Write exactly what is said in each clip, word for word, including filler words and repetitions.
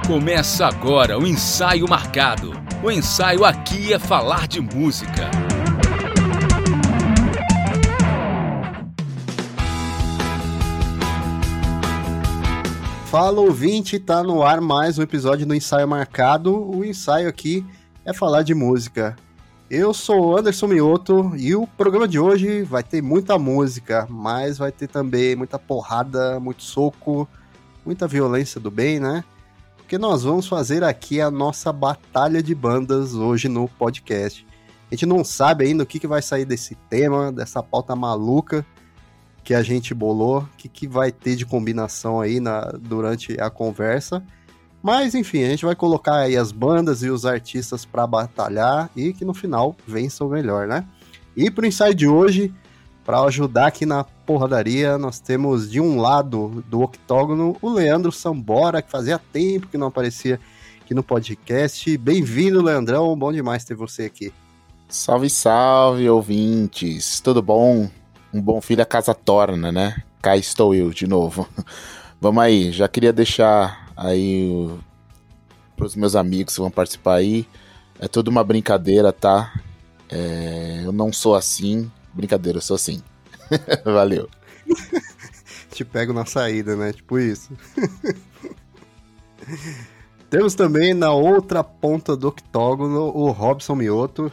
Começa agora o Ensaio Marcado. O ensaio aqui é falar de música. Fala, ouvinte, tá no ar mais um episódio do Ensaio Marcado. O ensaio aqui é falar de música. Eu sou o Anderson Mioto e o programa de hoje vai ter muita música, mas vai ter também muita porrada, muito soco, muita violência do bem, né? Porque nós vamos fazer aqui a nossa batalha de bandas hoje no podcast. A gente não sabe ainda o que, que vai sair desse tema, dessa pauta maluca que a gente bolou, o que, que vai ter de combinação aí na, durante a conversa. Mas, enfim, a gente vai colocar aí as bandas e os artistas para batalhar e que no final vença o melhor, né? E pro ensaio de hoje, para ajudar aqui na porradaria, nós temos de um lado do octógono o Leandro Sambora, que fazia tempo que não aparecia aqui no podcast. Bem-vindo, Leandrão, bom demais ter você aqui. Salve, salve, ouvintes, tudo bom? Um bom filho a casa torna, né? Cá estou eu de novo. Vamos aí, já queria deixar aí para os meus amigos que vão participar aí, é tudo uma brincadeira, tá? É, eu não sou assim, brincadeira, eu sou assim. Valeu. Te pego na saída, né? Tipo isso. Temos também na outra ponta do octógono o Robson Mioto.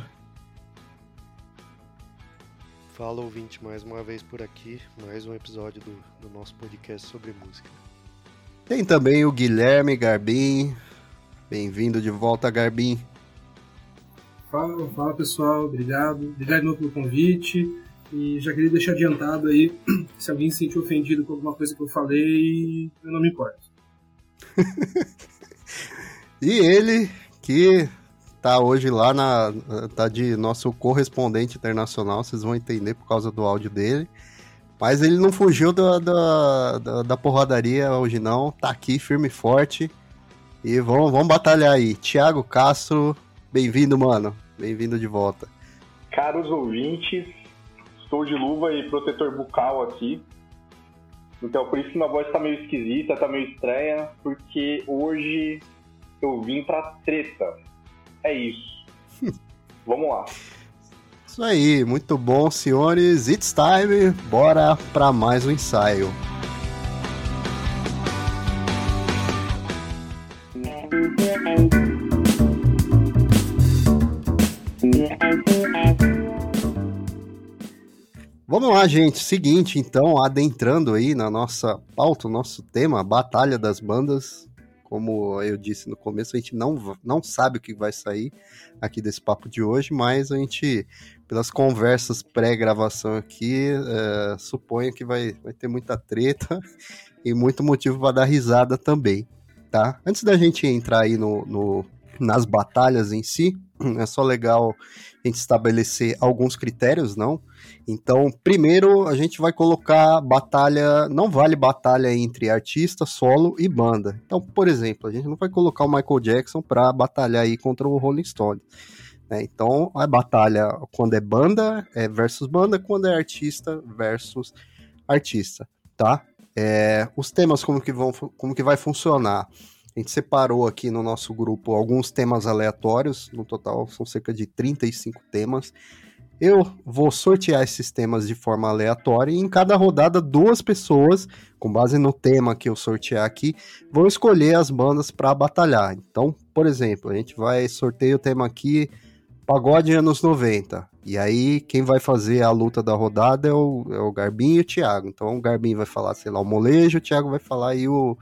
Fala, ouvinte, mais uma vez por aqui, mais um episódio do, do nosso podcast sobre música. Tem também o Guilherme Garbim. Bem-vindo de volta, Garbim. Fala, fala pessoal, obrigado. Obrigado de novo pelo convite. E já queria deixar adiantado aí, se alguém se sentir ofendido com alguma coisa que eu falei, eu não me importo. E ele, que tá hoje lá, na, tá de nosso correspondente internacional, vocês vão entender por causa do áudio dele. Mas ele não fugiu da, da, da, da porradaria hoje não, tá aqui firme e forte. E vamos, vamos batalhar aí. Thiago Castro, bem-vindo, mano. Bem-vindo de volta. Caros ouvintes, estou de luva e protetor bucal aqui. Então por isso que minha voz tá meio esquisita, tá meio estranha, porque hoje eu vim pra treta. É isso. Vamos lá. Isso aí, muito bom, senhores. It's time, bora pra mais um ensaio. Vamos lá, gente. Seguinte, então, adentrando aí na nossa pauta, o nosso tema, Batalha das Bandas. Como eu disse no começo, a gente não, não sabe o que vai sair aqui desse papo de hoje, mas a gente, pelas conversas pré-gravação aqui, é, suponho que vai, vai ter muita treta e muito motivo para dar risada também, tá? Antes da gente entrar aí no, no, nas batalhas em si, é só legal a gente estabelecer alguns critérios, não? Então, primeiro, a gente vai colocar batalha, não vale batalha entre artista, solo e banda. Então, por exemplo, a gente não vai colocar o Michael Jackson para batalhar aí contra o Rolling Stone, né? Então, a batalha quando é banda é versus banda, quando é artista versus artista, tá? É, os temas como que, vão, como que vai funcionar? A gente separou aqui no nosso grupo alguns temas aleatórios, no total são cerca de trinta e cinco temas. Eu vou sortear esses temas de forma aleatória e em cada rodada duas pessoas, com base no tema que eu sortear aqui, vão escolher as bandas para batalhar. Então, por exemplo, a gente vai sortear o tema aqui, Pagode anos noventa. E aí, quem vai fazer a luta da rodada é o, é o Garbim e o Thiago. Então, o Garbim vai falar, sei lá, o molejo, o Thiago vai falar aí o,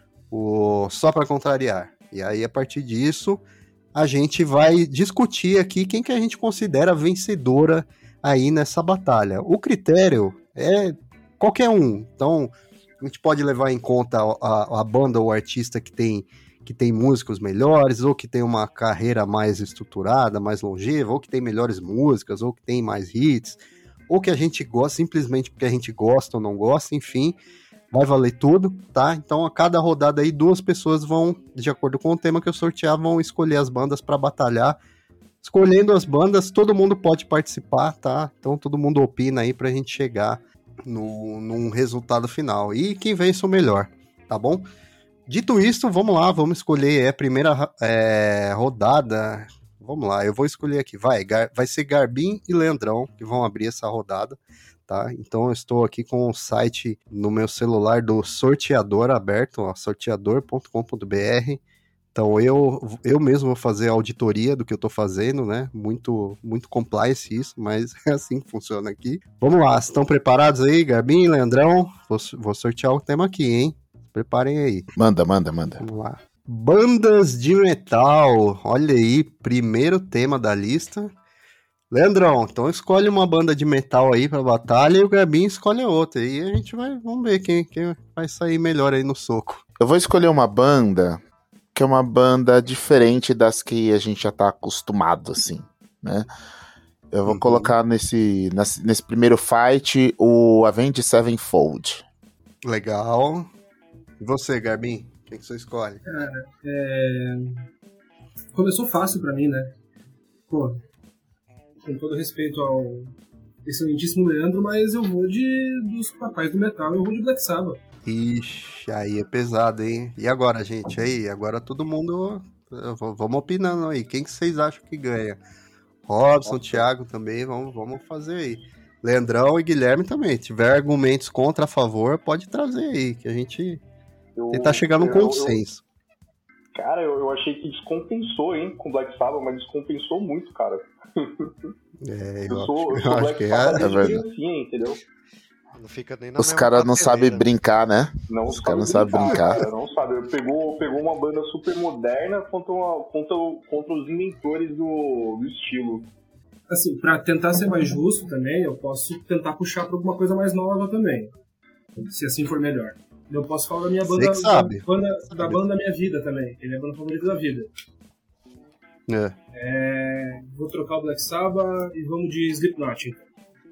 o Só Pra Contrariar. E aí, a partir disso, a gente vai discutir aqui quem que a gente considera vencedora aí nessa batalha. O critério é qualquer um. Então, a gente pode levar em conta a, a banda ou artista que tem, que tem músicos melhores, ou que tem uma carreira mais estruturada, mais longeva, ou que tem melhores músicas, ou que tem mais hits, ou que a gente gosta simplesmente porque a gente gosta ou não gosta, enfim, vai valer tudo, tá? Então, a cada rodada aí, duas pessoas vão, de acordo com o tema que eu sortear, vão escolher as bandas para batalhar. Escolhendo as bandas, todo mundo pode participar, tá? Então, todo mundo opina aí pra gente chegar no, num resultado final. E quem vence o melhor, tá bom? Dito isso, vamos lá, vamos escolher é, a primeira é, rodada. Vamos lá, eu vou escolher aqui. Vai, Gar, vai ser Garbim e Leandrão que vão abrir essa rodada, tá? Então eu estou aqui com o site no meu celular do sorteador aberto, ó, sorteador ponto com ponto b r. Então eu, eu mesmo vou fazer a auditoria do que eu tô fazendo, né? Muito, muito compliance isso, mas é assim que funciona aqui. Vamos lá, estão preparados aí, Garbim, Leandrão? Vou, vou sortear o tema aqui, hein? Preparem aí. Manda, manda, manda. Vamos lá. Bandas de metal. Olha aí, primeiro tema da lista. Leandrão, então escolhe uma banda de metal aí pra batalha e o Garbim escolhe a outra. E a gente vai, vamos ver quem, quem vai sair melhor aí no soco. Eu vou escolher uma banda que é uma banda diferente das que a gente já tá acostumado, assim, né? Eu vou uhum. colocar nesse, nesse, nesse primeiro fight o Avenged Sevenfold. Legal. E você, Garbim? Quem que você escolhe? Cara, é... começou fácil pra mim, né? Pô, com todo respeito ao excelentíssimo Leandro, mas eu vou de dos papais do metal, eu vou de Black Sabbath. Ixi, aí é pesado, hein? E agora, gente? Aí, agora todo mundo... Vamos opinando aí. Quem que vocês acham que ganha? Robson, Nossa. Thiago também, vamos, vamos fazer aí. Leandrão e Guilherme também. Se tiver argumentos contra a favor, pode trazer aí, que a gente eu, tentar chegar num eu, consenso. Eu, cara, eu, eu achei que descompensou, hein, com Black Sabbath, mas descompensou muito, cara. É, eu, eu sou, acho, eu sou eu Black acho Sabbath que é, desde criancinha, entendeu? Não fica nem na Os caras não sabem brincar, né? Não Os caras não sabem brincar. Cara, não sabe. Pegou, pegou uma banda super moderna contra, uma, contra, contra os inventores do, do estilo. Assim, pra tentar ser mais justo também, eu posso tentar puxar pra alguma coisa mais nova também. Se assim for melhor. Eu posso falar da minha banda, sabe. Da, banda, da banda da minha vida também, que é a minha banda favorita da vida. É. É, vou trocar o Black Sabbath e vamos de Slipknot, então.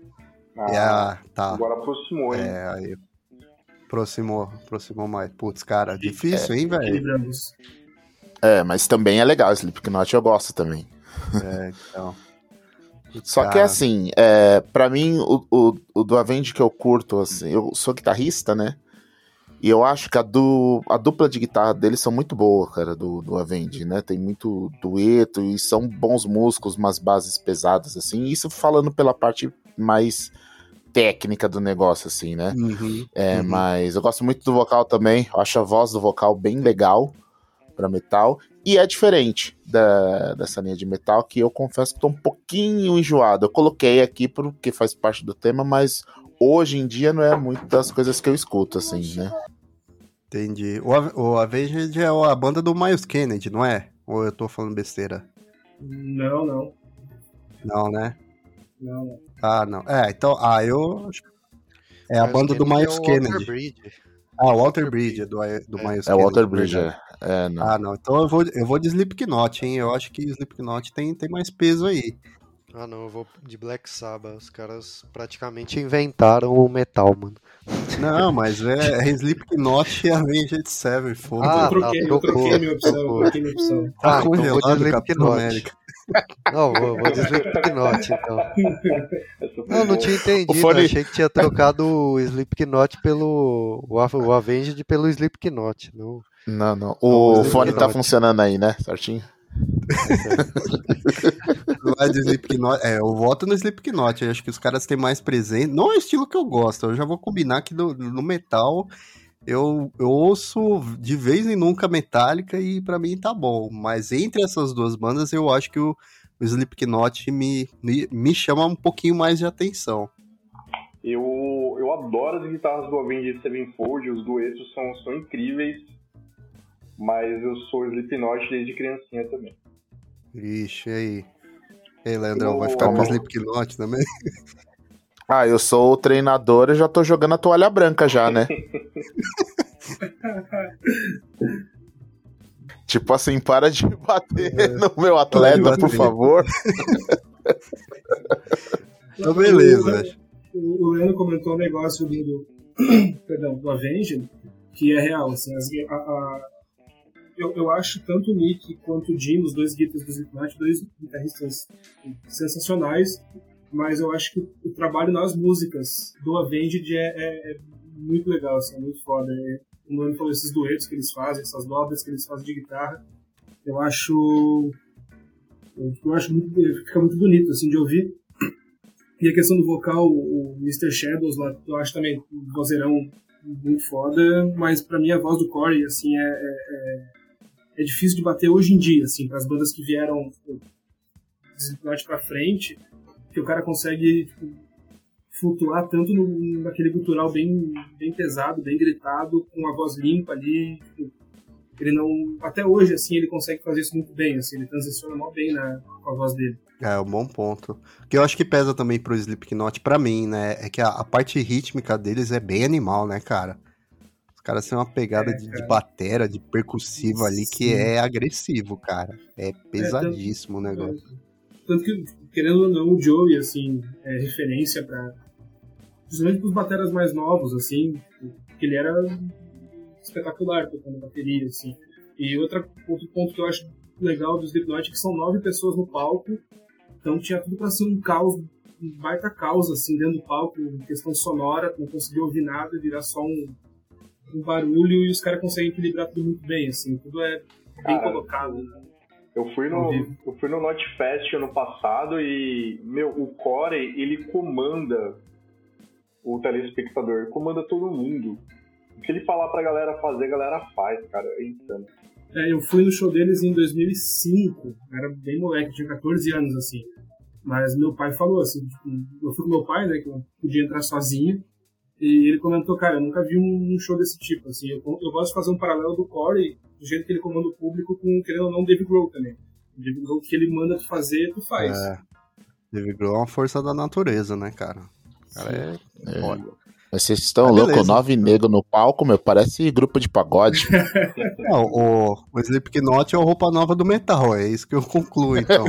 Ah, tá. Agora aproximou, hein? É, aí. Aproximou, aproximou mais. Putz, cara, difícil, é, hein, velho? É, mas também é legal. Slipknot eu gosto também. É, então. Só cara... que assim, é, pra mim, o, o, o do Avenged que eu curto, assim, eu sou guitarrista, né? E eu acho que a, du, a dupla de guitarra deles são muito boa, cara, do, do Avenged, né? Tem muito dueto e são bons músicos, umas bases pesadas, assim. Isso falando pela parte mais técnica do negócio, assim, né? Uhum, é, uhum. Mas eu gosto muito do vocal também. Eu acho a voz do vocal bem legal pra metal. E é diferente da, dessa linha de metal, que eu confesso que tô um pouquinho enjoado. Eu coloquei aqui porque faz parte do tema, mas hoje em dia não é muito das coisas que eu escuto, assim, né? Entendi. O, o Avenged é a banda do Miles Kennedy, não é? Ou eu tô falando besteira? Não, não. Não, né? Não, não. Ah, não. É, então, ah, eu... É a banda do Miles Kennedy. Ah, o Walter Bridge, é do, do é, Miles é Kennedy. É o Walter Bridge, é. é não. Ah, não. Então eu vou, eu vou de Slipknot, hein? Eu acho que Slipknot tem, tem mais peso aí. Ah, não, eu vou de Black Sabbath. Os caras praticamente inventaram o metal, mano. Não, mas é, é Slipknot e Avenged Sevenfold. Ah, eu troquei, tá, eu troquei minha opção, eu troquei minha opção. Tá ah, congelado, então vou de Capitão América. Não, vou, vou de Slipknot, então. Não, não tinha entendido. Fone... Achei que tinha trocado o Slipknot pelo... O Avenged pelo Slipknot. Não, não. não. O, o fone tá funcionando aí, né? Certinho? Vai de Slipknot. É, eu voto no Slipknot. Eu acho que os caras têm mais presente. Não é o estilo que eu gosto. Eu já vou combinar que no, no metal eu, eu ouço de vez em nunca Metallica e pra mim tá bom. Mas entre essas duas bandas eu acho que o, o Slipknot me, me, me chama um pouquinho mais de atenção. Eu, eu adoro as guitarras do Avenged Sevenfold. Os duetos são, são incríveis. Mas eu sou Slipknot desde criancinha também. Ixi, e aí? Ei, Leandrão, eu... vai ficar com Slipknot também? Ah, eu sou o treinador e já tô jogando a toalha branca já, né? Tipo assim, para de bater é... no meu atleta, por favor. Então, beleza. O, o Leandro comentou um negócio do, perdão, do Avenged, que é real, assim, as, a, a Eu, eu acho tanto o Nick quanto o Jim, os dois guitarristas do Slipknot, dois guitarristas sensacionais, mas eu acho que o trabalho nas músicas do Avenged é, é, é muito legal, assim, é muito foda. como eu falei, esses duetos que eles fazem, essas dobras que eles fazem de guitarra, eu acho eu acho muito, fica muito bonito assim de ouvir. E a questão do vocal, o mister Shadows lá, eu acho também um vozeirão muito foda, mas pra mim a voz do Corey, assim, é, é, é difícil de bater hoje em dia, assim, para as bandas que vieram de Slipknot pra frente, que o cara consegue, tipo, flutuar tanto no, naquele gutural bem, bem pesado, bem gritado, com a voz limpa ali, tipo, ele não, até hoje, assim, ele consegue fazer isso muito bem, assim, ele transiciona mó bem na, com a voz dele. É, um bom ponto. O que eu acho que pesa também pro Slipknot, pra mim, né, é que a, a parte rítmica deles é bem animal, né, cara? Os caras têm uma pegada é, de, de batera, de percussivo ali, que é agressivo, cara. É pesadíssimo é, tanto, o negócio. É, tanto que, querendo ou não, o Joey, assim, é referência pra... Principalmente pros bateras mais novos, assim, porque ele era espetacular tocando bateria, assim. E outra, outro ponto que eu acho legal do Slipknot é que são nove pessoas no palco, então tinha tudo pra ser um caos, um baita caos, assim, dentro do palco, em questão sonora, não conseguia ouvir nada, virar só um, um barulho, e os caras conseguem equilibrar tudo muito bem, assim, tudo é bem Cara, colocado, né? Eu fui no, eu fui no Notfest ano passado e, meu, o Corey, ele comanda o telespectador, comanda todo mundo. O que ele falar pra galera fazer, a galera faz, cara, é insano. É, eu fui no show deles em dois mil e cinco, era bem moleque, tinha catorze anos, assim. Mas meu pai falou, assim, tipo, eu fui com meu pai, né, que eu podia entrar sozinho, e ele comentou, cara, eu nunca vi um, um show desse tipo, assim. Eu, eu gosto de fazer um paralelo do Corey, do jeito que ele comanda o público, com, querendo ou não, o Dave Grohl também. O Dave Grohl, que ele manda tu fazer, tu faz. É, Dave Grohl é uma força da natureza, né, cara? O cara é, é foda. Mas vocês estão loucos, nove negros no palco, meu, parece grupo de pagode. Não, o, o Slipknot é a roupa nova do metal, é isso que eu concluo, então.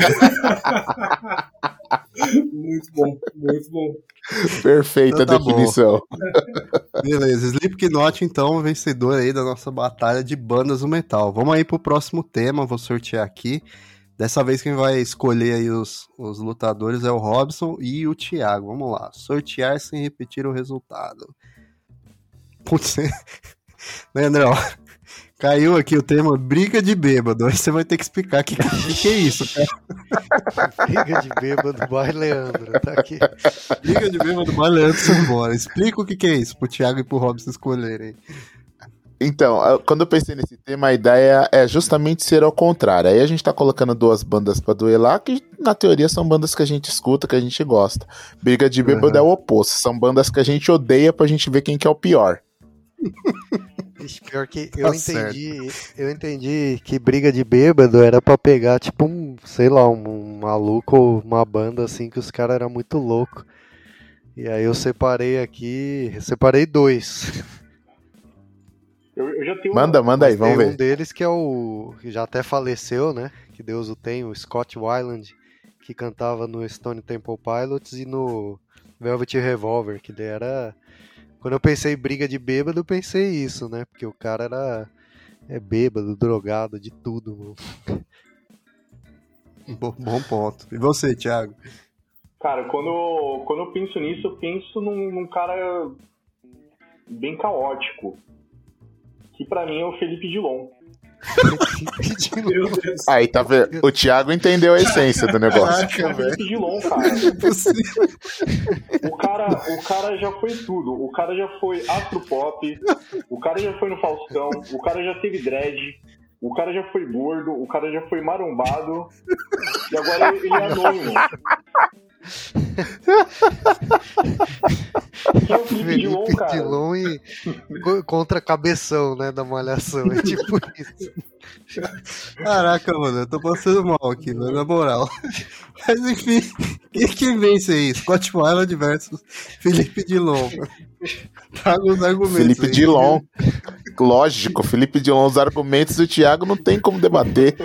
Muito bom, muito bom. Perfeita então, tá definição. Bom. Beleza, Slipknot, então, vencedor aí da nossa batalha de bandas do metal. Vamos aí pro próximo tema, vou sortear aqui. Dessa vez quem vai escolher aí os, os lutadores é o Robson e o Thiago. Vamos lá. Sortear sem repetir o resultado. Putz, né, André? Caiu aqui o tema briga de bêbado. Aí você vai ter que explicar o que, que, que é isso, cara. Briga de bêbado, vai Leandro. Tá aqui. Briga de bêbado, vai Leandro, vambora. Explica o que, que é isso pro Thiago e pro Robson escolherem. Então, quando eu pensei nesse tema, a ideia é justamente ser ao contrário. Aí a gente tá colocando duas bandas pra duelar, que na teoria são bandas que a gente escuta, que a gente gosta. Briga de bêbado uhum. é o oposto. São bandas que a gente odeia pra gente ver quem que é o pior. Ixi, pior que eu tá entendi, eu entendi que briga de bêbado era pra pegar, tipo, um, sei lá, um, um maluco ou uma banda assim que os caras eram muito loucos. E aí eu separei aqui, separei dois. Eu, eu já tenho manda, uma... manda aí, vamos tem ver. Um deles que é o, que já até faleceu, né, que Deus o tem, o Scott Weiland, que cantava no Stone Temple Pilots e no Velvet Revolver, que daí era... Quando eu pensei em briga de bêbado, eu pensei isso, né? Porque o cara era é bêbado, drogado, de tudo. Mano. Bom, bom ponto. E você, Thiago? Cara, quando, quando eu penso nisso, eu penso num, num cara bem caótico. Que pra mim é o Felipe Dilon. Aí, tá vendo? O Thiago entendeu a essência do negócio. Caraca, o Felipe Dilon, cara. O cara. O cara já foi tudo. O cara já foi astropop. O cara já foi no Faustão. O cara já teve dread. O cara já foi gordo. O cara já foi marombado. E agora ele é anônimo. Que é o Felipe, Felipe Dilon, cara. Dilon e contra Cabeção, né, da Malhação. É tipo isso. Caraca, mano, eu tô passando mal aqui, né, na moral. Mas enfim, quem que vence aí? Scott Weiland versus Felipe Dilon. Traga os argumentos. Felipe aí. Dilon. Lógico, Felipe Dilon, os argumentos do Thiago não tem como debater.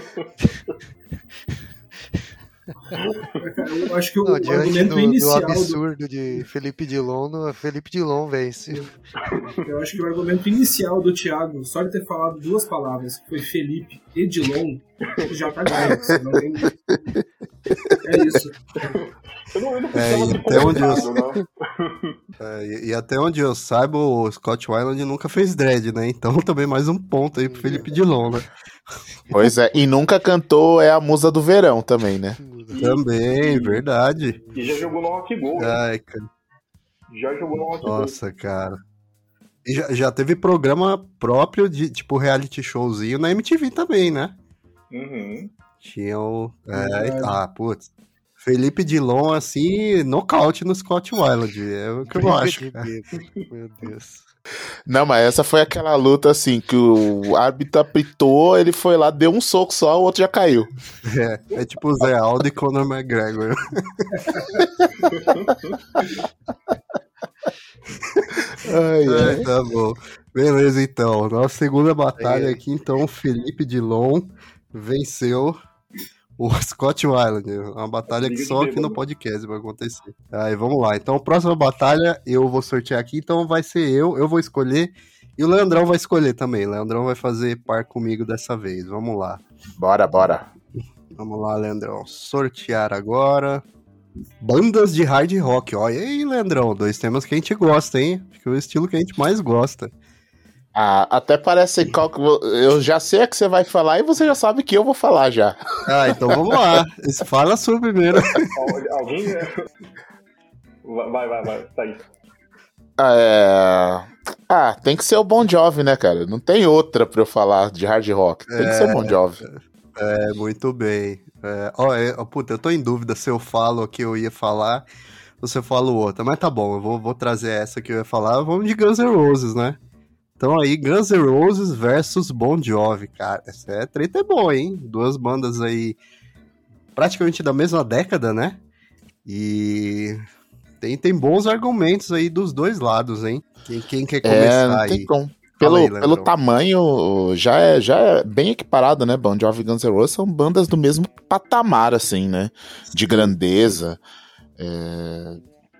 Eu acho que o não, argumento do, inicial do absurdo do... de Felipe Dilon, Felipe Dilon vence. Eu acho que o argumento inicial do Thiago, só de ter falado duas palavras, que foi Felipe e Dilon, já tá ganho. Não tem... É isso. Eu não, eu não é, até onde eu... né? É, e, e até onde eu saiba, o Scott Weiland nunca fez dread, né? Então também mais um ponto aí pro Felipe Dilon, né? Pois é, e nunca cantou É a Musa do Verão também, né? Também, verdade. E já jogou no Rock Go, né? Ai, cara. Já jogou no Rock Go. Nossa, cara. E já, já teve programa próprio de, tipo, reality showzinho na M T V também, né? Uhum. Tinha o... É, Verdade. ah, putz. Felipe Dilon, assim, nocaute no Scott Weiland. É o que eu acho. De cara. medo. Meu Deus. Não, mas essa foi aquela luta assim, que o árbitro apitou, ele foi lá, deu um soco só, o outro já caiu. É, é tipo o Zé Aldo e Conor McGregor. Ai, ai. É, tá bom. Beleza, então. Nossa segunda batalha Ai, ai. aqui, então, Felipe Dilon venceu o Scott Weiland. Uma batalha que Briga de só aqui no bêbado. podcast vai acontecer. Aí, vamos lá. Então, a próxima batalha eu vou sortear aqui, então vai ser eu, eu vou escolher. E o Leandrão vai escolher também. O Leandrão vai fazer par comigo dessa vez. Vamos lá. Bora, bora. Vamos lá, Leandrão. Sortear agora. Bandas de hard rock. Olha aí, Leandrão. Dois temas que a gente gosta, hein? Acho que é o estilo que a gente mais gosta. Ah, até parece qual que vo- eu já sei a que você vai falar e você já sabe que eu vou falar já. Ah, então vamos lá. Fala a sua primeiro. Al- Alguém. Vai, vai, vai. Tá aí. Ah, é... ah, tem que ser o Bon Jovi, né, cara? Não tem outra pra eu falar de hard rock. Tem que ser o Bon Jovi. É, muito bem. É, ó, é, ó, puta, eu tô em dúvida se eu falo o que eu ia falar ou se eu falo outra. Mas tá bom, eu vou, vou trazer essa que eu ia falar. Vamos de Guns N' Roses, né? Então aí, Guns N' Roses versus Bon Jovi, cara. Essa é, treta é boa, hein? Duas bandas aí praticamente da mesma década, né? E tem, tem bons argumentos aí dos dois lados, hein? Quem, quem quer É, começar não aí? tem como. Fala Pelo, aí, pelo Leandrão. tamanho, já é, já é bem equiparado, né? Bon Jovi e Guns N' Roses são bandas do mesmo patamar, assim, né? De grandeza. É,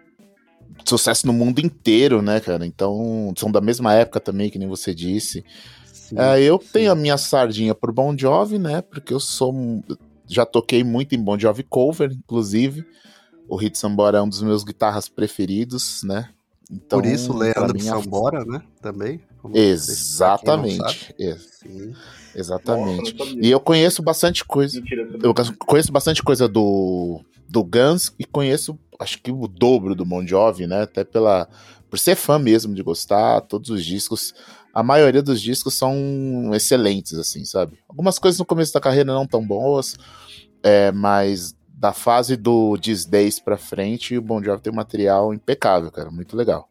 sucesso no mundo inteiro, né, cara? Então, são da mesma época também, que nem você disse. Sim, É, eu sim. tenho a minha sardinha por Bon Jovi, né? Porque eu sou. um- Já toquei muito em Bon Jovi cover, inclusive. O Hit Sambora é um dos meus guitarras preferidos, né? Então, Por isso, pra Leandro mim, a- Sambora, né? Também. Como pra quem não sabe. Exatamente. ex- Sim. Exatamente. Nossa, não sabia. E eu conheço bastante coisa. Mentira, eu Eu conheço bastante coisa do, do Guns e conheço, acho que o dobro do Bon Jovi, né? Até pela, por ser fã mesmo, de gostar, todos os discos. A maioria dos discos são excelentes, assim, sabe? Algumas coisas no começo da carreira não tão boas, é, mas da fase do These Days pra frente, o Bon Jovi tem um material impecável, cara, muito legal.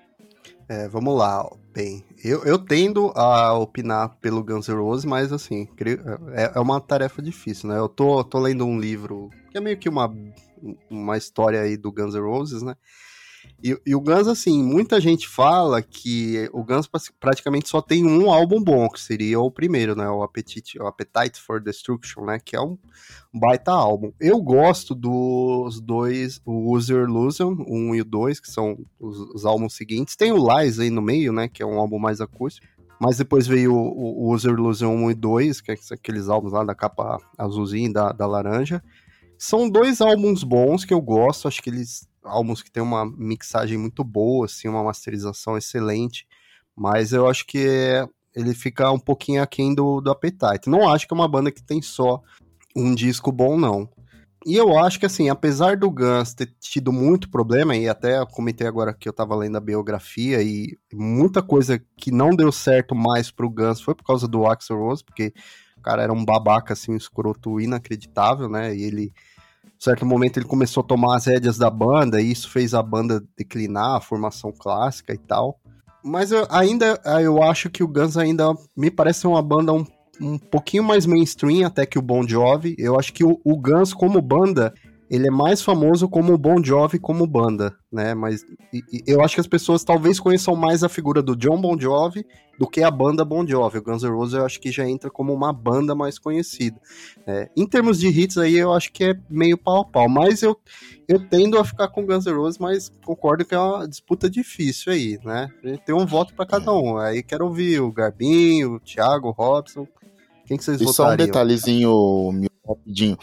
É, vamos lá. Bem, eu, eu tendo a opinar pelo Guns N' Roses, mas assim, creio- é, é uma tarefa difícil, né? Eu tô, tô lendo um livro que é meio que uma, uma história aí do Guns N' Roses, né? E, e o Guns, assim, muita gente fala que o Guns pra- praticamente só tem um álbum bom, que seria o primeiro, né? O Appetite, o Appetite for Destruction, né? Que é um baita álbum. Eu gosto dos dois, o Use Your Illusion, o um e o dois, que são os, os álbuns seguintes. Tem o Lies aí no meio, né? Que é um álbum mais acústico. Mas depois veio o, o Use Your Illusion um e dois, que é aqueles álbuns lá da capa azulzinha e da, da laranja. São dois álbuns bons que eu gosto, acho que eles álbuns que tem uma mixagem muito boa, assim, uma masterização excelente, mas eu acho que é, ele fica um pouquinho aquém do, do Appetite. Não acho que é uma banda que tem só um disco bom, não. E eu acho que, assim, apesar do Guns ter tido muito problema, e até eu comentei agora que eu tava lendo a biografia, e muita coisa que não deu certo mais pro Guns foi por causa do Axl Rose, porque o cara era um babaca, assim, um escroto inacreditável, né, e ele, em certo momento, ele começou a tomar as rédeas da banda, e isso fez a banda declinar, a formação clássica e tal. Mas eu, ainda, eu acho que o Guns ainda me parece uma banda um um pouquinho mais mainstream até que o Bon Jovi. Eu acho que o, o Guns como banda, ele é mais famoso como o Bon Jovi como banda, né, mas e, e eu acho que as pessoas talvez conheçam mais a figura do John Bon Jovi do que a banda Bon Jovi. O Guns N' Roses eu acho que já entra como uma banda mais conhecida. É, em termos de hits aí eu acho que é meio pau a pau, mas eu, eu tendo a ficar com o Guns N' Roses, mas concordo que é uma disputa difícil aí, né, tem um voto para cada um. Aí quero ouvir o Garbinho, o Thiago, o Robson. Quem que vocês E só um votariam? detalhezinho meu, rapidinho.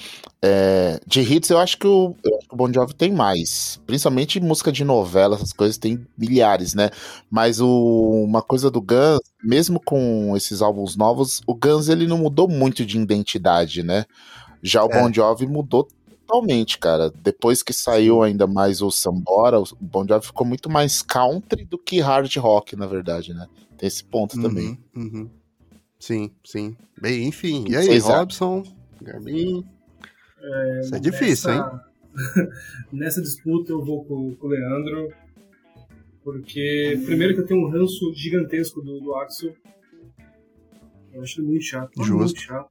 É, de hits, eu acho, que o, eu acho que o Bon Jovi tem mais. Principalmente música de novela, essas coisas, tem milhares, né? Mas o, uma coisa do Guns, mesmo com esses álbuns novos, o Guns ele não mudou muito de identidade, né? Já o É. Bon Jovi mudou totalmente, cara. Depois que saiu ainda mais o Sambora, o Bon Jovi ficou muito mais country do que hard rock, na verdade, né? Tem esse ponto também. Uhum, uhum. Sim, sim. Bem, enfim. E E aí, vocês acham? Robson, Garbin? Isso é difícil, hein? nessa, nessa disputa eu vou com, com o Leandro, porque primeiro que eu tenho um ranço gigantesco do, do Axl. Eu acho ele muito chato, Justo. muito chato.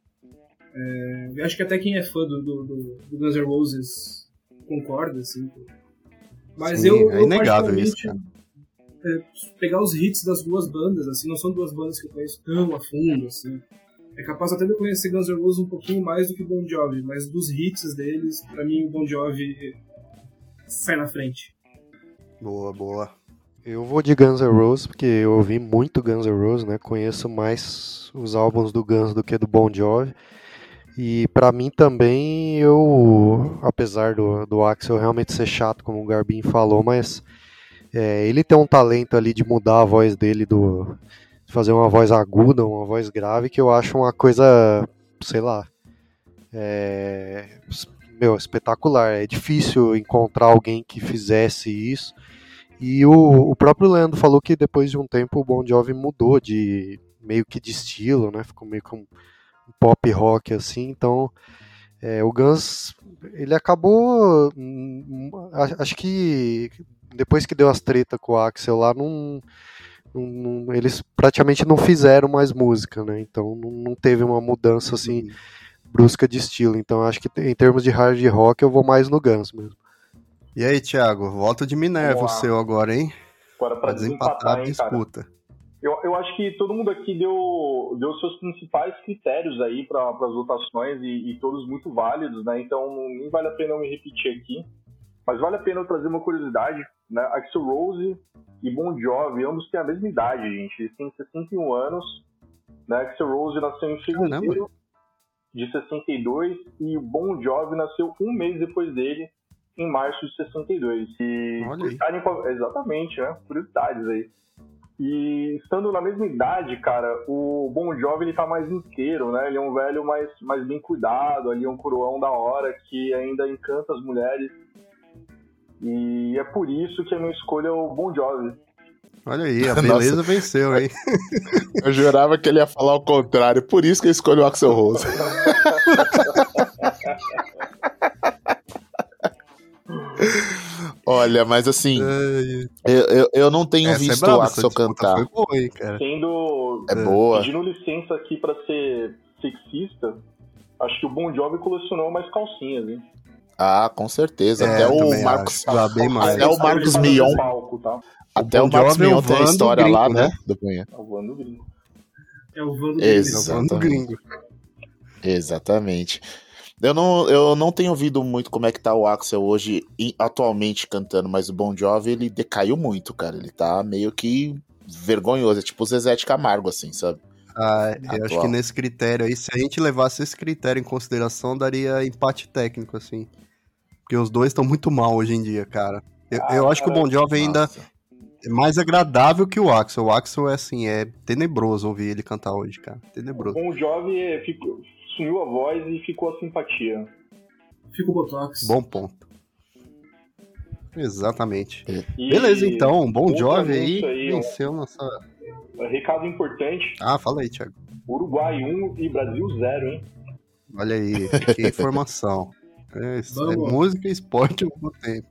É, eu acho que até quem é fã do, do, do, do Guns N' Roses concorda, assim. Mas Sim, eu, é eu inegável particularmente, isso, cara. é, pegar os hits das duas bandas, assim, não são duas bandas que eu conheço tão a fundo, assim. É capaz até de eu conhecer Guns N' Roses um pouquinho mais do que Bon Jovi, mas dos hits deles, pra mim o Bon Jovi sai na frente. Boa, boa. Eu vou de Guns N' Roses, porque eu ouvi muito Guns N' Roses, né? Conheço mais os álbuns do Guns do que do Bon Jovi. E pra mim também, eu, apesar do, do Axl realmente ser chato, como o Garbin falou, mas é, ele tem um talento ali de mudar a voz dele, do, de fazer uma voz aguda, uma voz grave, que eu acho uma coisa, sei lá, é, meu, espetacular. É difícil encontrar alguém que fizesse isso. E o, o próprio Leandro falou que depois de um tempo o Bon Jovi mudou de meio que de estilo, né? Ficou meio que um, um pop rock assim. Então é, o Guns ele acabou, hum, acho que depois que deu as tretas com o Axl lá, não, não, não, eles praticamente não fizeram mais música, né? Então não, não teve uma mudança assim brusca de estilo. Então acho que em termos de hard rock eu vou mais no Guns mesmo. E aí, Thiago, voto de Minerva o Vamos lá. seu agora, hein? Agora pra Pra desempatar desempatar, a hein, cara. disputa. Eu, eu acho que todo mundo aqui deu, deu seus principais critérios aí para as votações e, e todos muito válidos, né? Então nem vale a pena eu me repetir aqui. Mas vale a pena eu trazer uma curiosidade, né? Axl Rose e Bon Jovi, ambos têm a mesma idade, gente. Eles têm sessenta e um anos. Né? Axl Rose nasceu em fevereiro Caramba. de sessenta e dois e o Bon Jovi nasceu um mês depois dele, em março de sessenta e dois. E Olha aí. estarem com- exatamente, né? Curiosidades aí. E estando na mesma idade, cara, o Bon Jovi ele tá mais inteiro, né? Ele é um velho mais, mais bem cuidado, ali é um coroão da hora que ainda encanta as mulheres. E é por isso que a minha escolha é o Bon Jovi. Olha aí, a beleza venceu, hein? Eu jurava que ele ia falar o contrário, por isso que eu escolhi o Axl Rose. Olha, mas assim, Ai, eu, eu, eu não tenho essa é visto braba, o essa Axl disputa cantar. foi boa, hein, cara. Sendo É boa. pedindo licença aqui pra ser sexista, acho que o Bon Jovi colecionou mais calcinhas, hein? Ah, com certeza. É, Até o também Marcos. acho. Lá bem mais. Até o Marcos Ele tá no Mion. palco, tá? Até Bon o Marcos Jovi é o Mion tem a Van do história gringo, lá, né? né? Do Cunha. Tá voando o gringo. É o Vando Exato. É o Van do gringo. Exatamente. Eu não, eu não tenho ouvido muito como é que tá o Axl hoje, e- atualmente cantando, mas o Bon Jovi, ele decaiu muito, cara. Ele tá meio que vergonhoso, é tipo o Zezé de Camargo, assim, sabe? Ah, eu acho Atual. que nesse critério aí, se a gente levasse esse critério em consideração, daria empate técnico, assim. Porque os dois estão muito mal hoje em dia, cara. Eu, Ah, eu acho que o cara, Bon Jovi ainda Nossa. é mais agradável que o Axl. O Axl é assim, é tenebroso ouvir ele cantar hoje, cara. O Tenebroso. Bon Jovi é, ficou, sumiu a voz e ficou a simpatia. Fica o Botox. Bom ponto. Exatamente. E Beleza, então. Bon outro Jovi aí, anúncio aí, venceu nossa... um recado importante, Ah, fala aí, Thiago. Uruguai um e Brasil zero, hein? Olha aí, que informação. É, isso é Vamos. música e esporte ao mesmo tempo.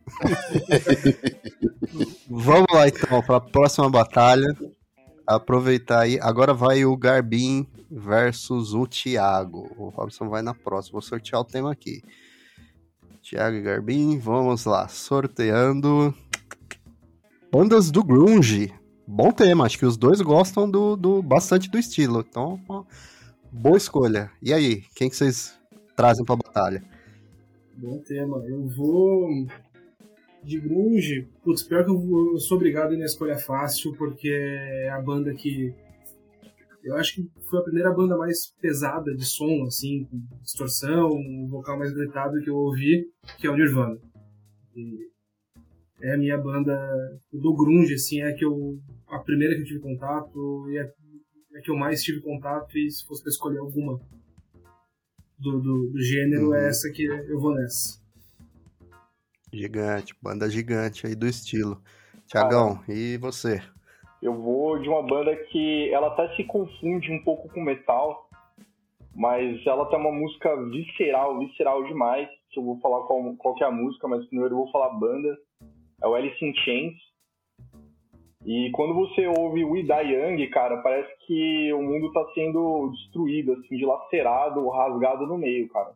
Vamos lá então, para a próxima batalha. Aproveitar aí. Agora vai o Garbin versus o Thiago. O Robson vai na próxima. Vou sortear o tema aqui. Thiago e Garbin, vamos lá. Sorteando. Bandas do Grunge. Bom tema, acho que os dois gostam do, do bastante do estilo. Então, ó, boa escolha. E aí, quem que vocês trazem pra batalha? Bom tema. Eu vou de grunge. Putz, pior que eu, vou- eu sou obrigado a ir na escolha fácil, porque é a banda que eu acho que foi a primeira banda mais pesada de som, assim, com distorção, um vocal mais gritado que eu ouvi, que é o Nirvana. E é a minha banda do grunge, assim, é a que eu, a primeira que eu tive contato e é a que eu mais tive contato, e se fosse pra escolher alguma do, do, do gênero, uhum. é essa que eu vou nessa. Gigante, banda gigante aí do estilo. Tiagão, ah, e você? Eu vou de uma banda que ela até se confunde um pouco com metal, mas ela tem uma música visceral, visceral demais. Eu vou falar qual, qual que é a música, mas primeiro eu vou falar a banda. É o Alice in Chains. E quando você ouve We Die Young, cara, parece que o mundo tá sendo destruído, assim, dilacerado, rasgado no meio, cara.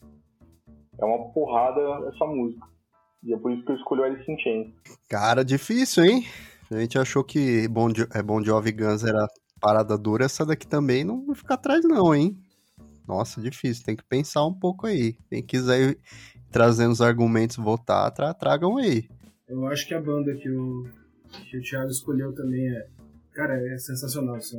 É uma porrada essa música. E é por isso que eu escolhi o Alice in Chains. Cara, difícil, hein? A gente achou que Bon, jo- é, Bon Jovi Guns era parada dura, essa daqui também não vai ficar atrás não, hein? Nossa, difícil, tem que pensar um pouco aí. Quem quiser ir trazendo os argumentos, votar, tra- tragam aí. Eu acho que a banda que o, que o Thiago escolheu também é... Cara, é sensacional. São...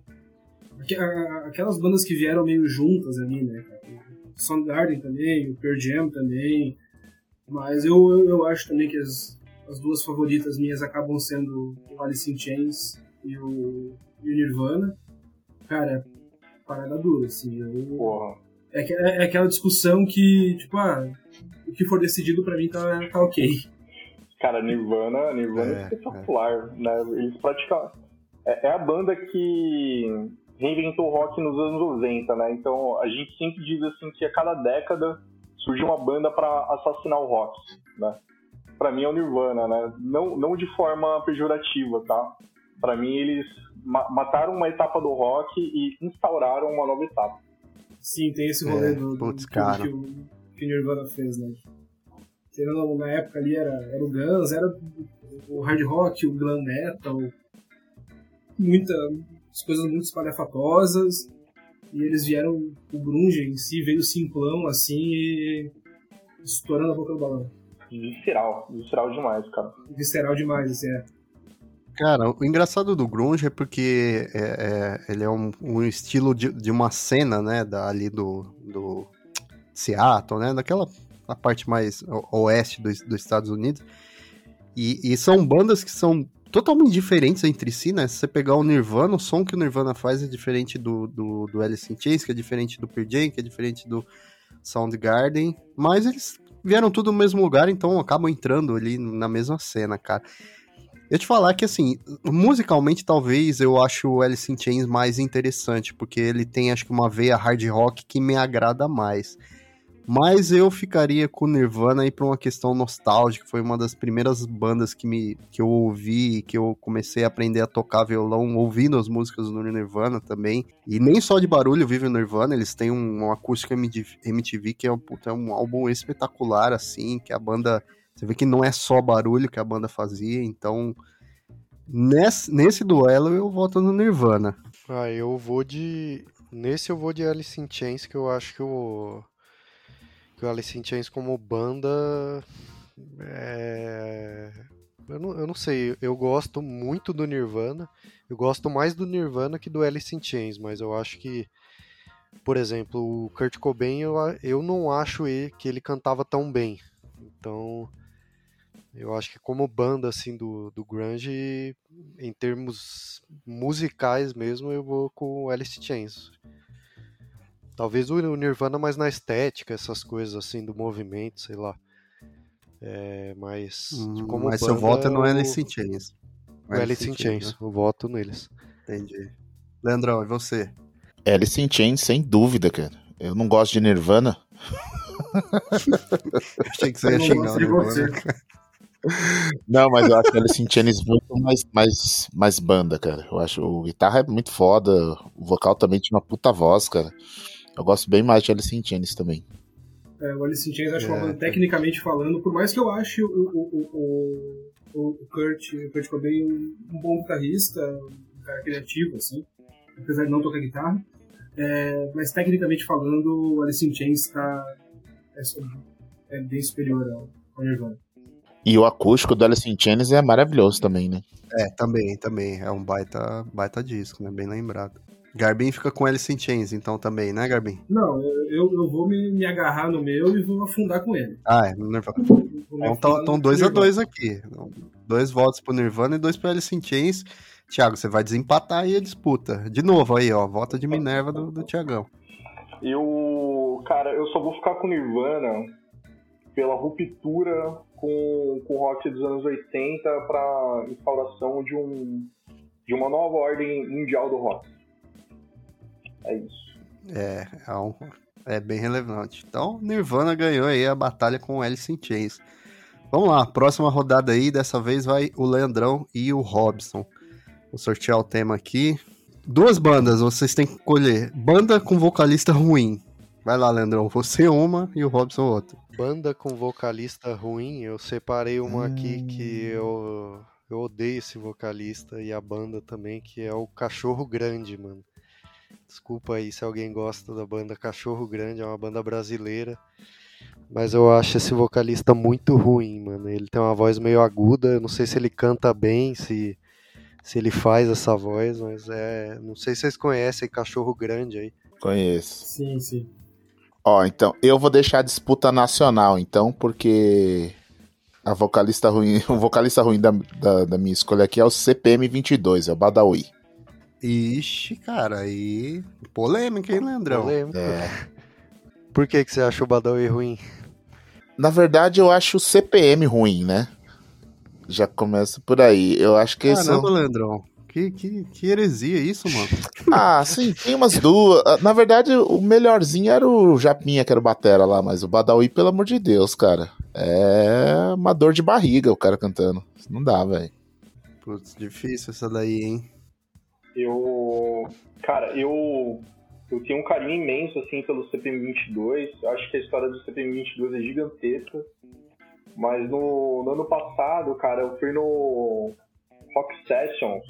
Aquelas bandas que vieram meio juntas ali, né? O Soundgarden também, o Pearl Jam também. Mas eu, eu, eu acho também que as, as duas favoritas minhas acabam sendo o Alice in Chains e o, e o Nirvana. Cara, parada dura, assim. Eu, Porra. É, é, é aquela discussão que, tipo, ah, o que for decidido pra mim tá, tá ok. Cara, Nirvana, Nirvana é, é espetacular, é. né? Eles praticam... É, é a banda que reinventou o rock nos anos noventa, né? Então a gente sempre diz assim que a cada década surge uma banda pra assassinar o rock, né? Pra mim é o Nirvana, né? Não, não de forma pejorativa, tá? Pra mim eles ma- mataram uma etapa do rock e instauraram uma nova etapa. Sim, tem esse rolê é, do, do, putz, do cara. que, o, que o Nirvana fez, né? Na época ali era, era o Guns, era o hard rock, o glam metal, muitas coisas muito espalhafatosas, e eles vieram, o grunge em si veio simplão assim e estourando a boca do balão. Visceral, visceral demais, cara. Visceral demais, assim, é. Cara, o engraçado do grunge é porque é, é, ele é um, um estilo de, de uma cena, né, da, ali do, do Seattle, né, daquela a parte mais oeste dos, dos Estados Unidos, e, e são bandas que são totalmente diferentes entre si, né? Se você pegar o Nirvana, o som que o Nirvana faz é diferente do, do, do Alice in Chains, que é diferente do Pearl Jam, que é diferente do Soundgarden, mas eles vieram tudo no mesmo lugar, então acabam entrando ali na mesma cena, cara. Eu te falar que, assim, musicalmente talvez eu acho o Alice in Chains mais interessante, porque ele tem, acho que, uma veia hard rock que me agrada mais. Mas eu ficaria com o Nirvana aí por uma questão nostálgica, foi uma das primeiras bandas que, me, que eu ouvi, que eu comecei a aprender a tocar violão, ouvindo as músicas do Nirvana também. E nem só de barulho vive o Nirvana, eles têm um, um acústico M T V que é um, é um álbum espetacular, assim, que a banda... Você vê que não é só barulho que a banda fazia, então... Nesse, nesse duelo eu voto no Nirvana. Ah, eu vou de... Nesse eu vou de Alice in Chains, que eu acho que o... que o Alice in Chains como banda é... eu, não, eu não sei, eu gosto muito do Nirvana, eu gosto mais do Nirvana que do Alice in Chains, mas eu acho que, por exemplo, o Kurt Cobain, eu, eu não acho ele, que ele cantava tão bem, então eu acho que como banda assim do, do grunge, em termos musicais mesmo, eu vou com o Alice in Chains. Talvez o Nirvana mais na estética, essas coisas assim, do movimento, sei lá. É, mas hum, como Mas banda, seu voto é no o... Alice in Chains. O Alice in Chains, né? Eu voto neles. Entendi. Leandrão, e você? Alice in Chains, sem dúvida, cara. Eu não gosto de Nirvana. Achei que você ia xingar o Nirvana. Não, mas eu acho que Alice in Chains muito mais, mais, mais banda, cara. Eu acho o guitarra é muito foda, o vocal também tinha uma puta voz, cara. Eu gosto bem mais de Alice in Chains também. É, o Alice in Chains, acho É, uma banda, tecnicamente falando, por mais que eu ache o, o, o, o, o Kurt, o Kurt Cobain um bom guitarrista, um cara criativo, assim, apesar de não tocar guitarra, é, mas tecnicamente falando, o Alice in Chains tá, é, é bem superior ao, ao Nirvana. E o acústico do Alice in Chains é maravilhoso também, né? É, também, também. É um baita, baita disco, né? Bem lembrado. Garbin fica com Alice in Chains, então também, né, Garbin? Não, eu, eu vou me, me agarrar no meu e vou afundar com ele. Ah, é, no Nirvana. Então estão dois a dois aqui. Dois votos pro Nirvana e dois pro Alice in Chains. Thiago, você vai desempatar aí a disputa. De novo aí, ó, volta de Minerva do, do Thiagão. Eu, cara, eu só vou ficar com Nirvana pela ruptura com, com o rock dos anos oitenta para instauração de, um, de uma nova ordem mundial do rock. É isso. É, é, um, é bem relevante. Então, Nirvana ganhou aí a batalha com o Alice in Chains. Vamos lá, próxima rodada aí, dessa vez vai o Leandrão e o Robson. Vou sortear o tema aqui. Duas bandas, vocês têm que escolher. Banda com vocalista ruim. Vai lá, Leandrão, você uma e o Robson outra. Banda com vocalista ruim, eu separei uma hum. aqui que eu, eu odeio esse vocalista e a banda também, que é o Cachorro Grande, mano. Desculpa aí se alguém gosta da banda Cachorro Grande, é uma banda brasileira. Mas eu acho esse vocalista muito ruim, mano. Ele tem uma voz meio aguda, eu não sei se ele canta bem, se, se ele faz essa voz, mas é... Não sei se vocês conhecem Cachorro Grande aí. Conheço. Sim, sim. Ó, então, eu vou deixar a disputa nacional, então, porque a vocalista ruim, o vocalista ruim da, da, da minha escolha aqui é o C P M vinte e dois, é o Badawi. Ixi, cara, aí... Polêmica, hein, Leandrão? Polêmica. É. Por que, que você acha o Badawi ruim? Na verdade, eu acho o C P M ruim, né? Já começa por aí. Eu acho que Caramba, são... Leandrão. Que, que, que heresia isso, mano? Ah, sim, tem umas duas. Na verdade, o melhorzinho era o Japinha, que era o batera lá, mas o Badawi, pelo amor de Deus, cara. É uma dor de barriga o cara cantando. Não dá, velho. Putz, difícil essa daí, hein? Eu... Cara, eu... Eu tenho um carinho imenso, assim, pelo C P M vinte e dois. Eu acho que a história do C P M vinte e dois é gigantesca. Mas no, no ano passado, cara, eu fui no Rock Sessions.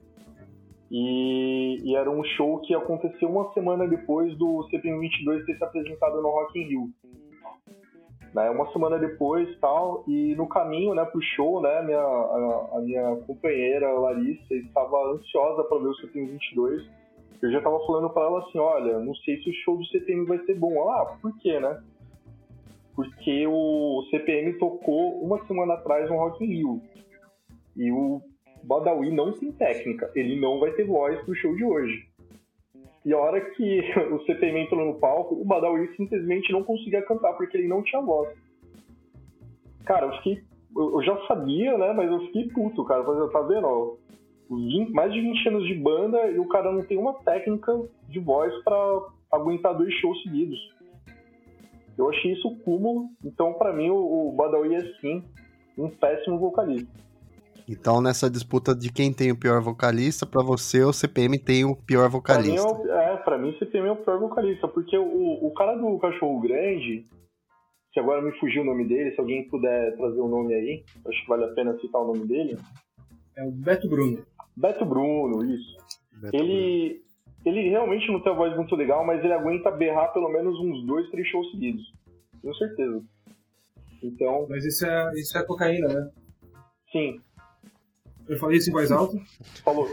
E, e era um show que aconteceu uma semana depois do C P M vinte e dois ter se apresentado no Rock in Rio. Né, uma semana depois e tal, e no caminho, né, pro show, né, minha, a, a minha companheira Larissa estava ansiosa para ver o C P M vinte e dois. Eu já tava falando para ela assim, olha, não sei se o show do C P M vai ser bom. Ela, ah, por quê, né? Porque o C P M tocou uma semana atrás no Rock in Rio. E o Badawi não tem técnica, ele não vai ter voz pro show de hoje. E a hora que o C P M entrou no palco, o Badawi simplesmente não conseguia cantar, porque ele não tinha voz. Cara, eu fiquei... Eu já sabia, né, mas eu fiquei puto, cara. Eu tá vendo, ó, vinte, mais de vinte anos de banda e o cara não tem uma técnica de voz pra aguentar dois shows seguidos. Eu achei isso o cúmulo. Então, pra mim, o, o Badawi é, sim, um péssimo vocalista. Então, nessa disputa de quem tem o pior vocalista, pra você, o C P M tem o pior vocalista. Pra mim, é, pra mim, o C P M é o pior vocalista, porque o, o cara do Cachorro Grande, que agora me fugiu o nome dele, se alguém puder trazer o nome aí, acho que vale a pena citar o nome dele. É o Beto Bruno. Beto Bruno, isso. Beto ele, Bruno. ele realmente não tem uma voz muito legal, mas ele aguenta berrar pelo menos uns dois, três shows seguidos. Tenho certeza. Então... Mas isso é, isso é cocaína, né? Sim. Eu falei isso em voz alta? Falou.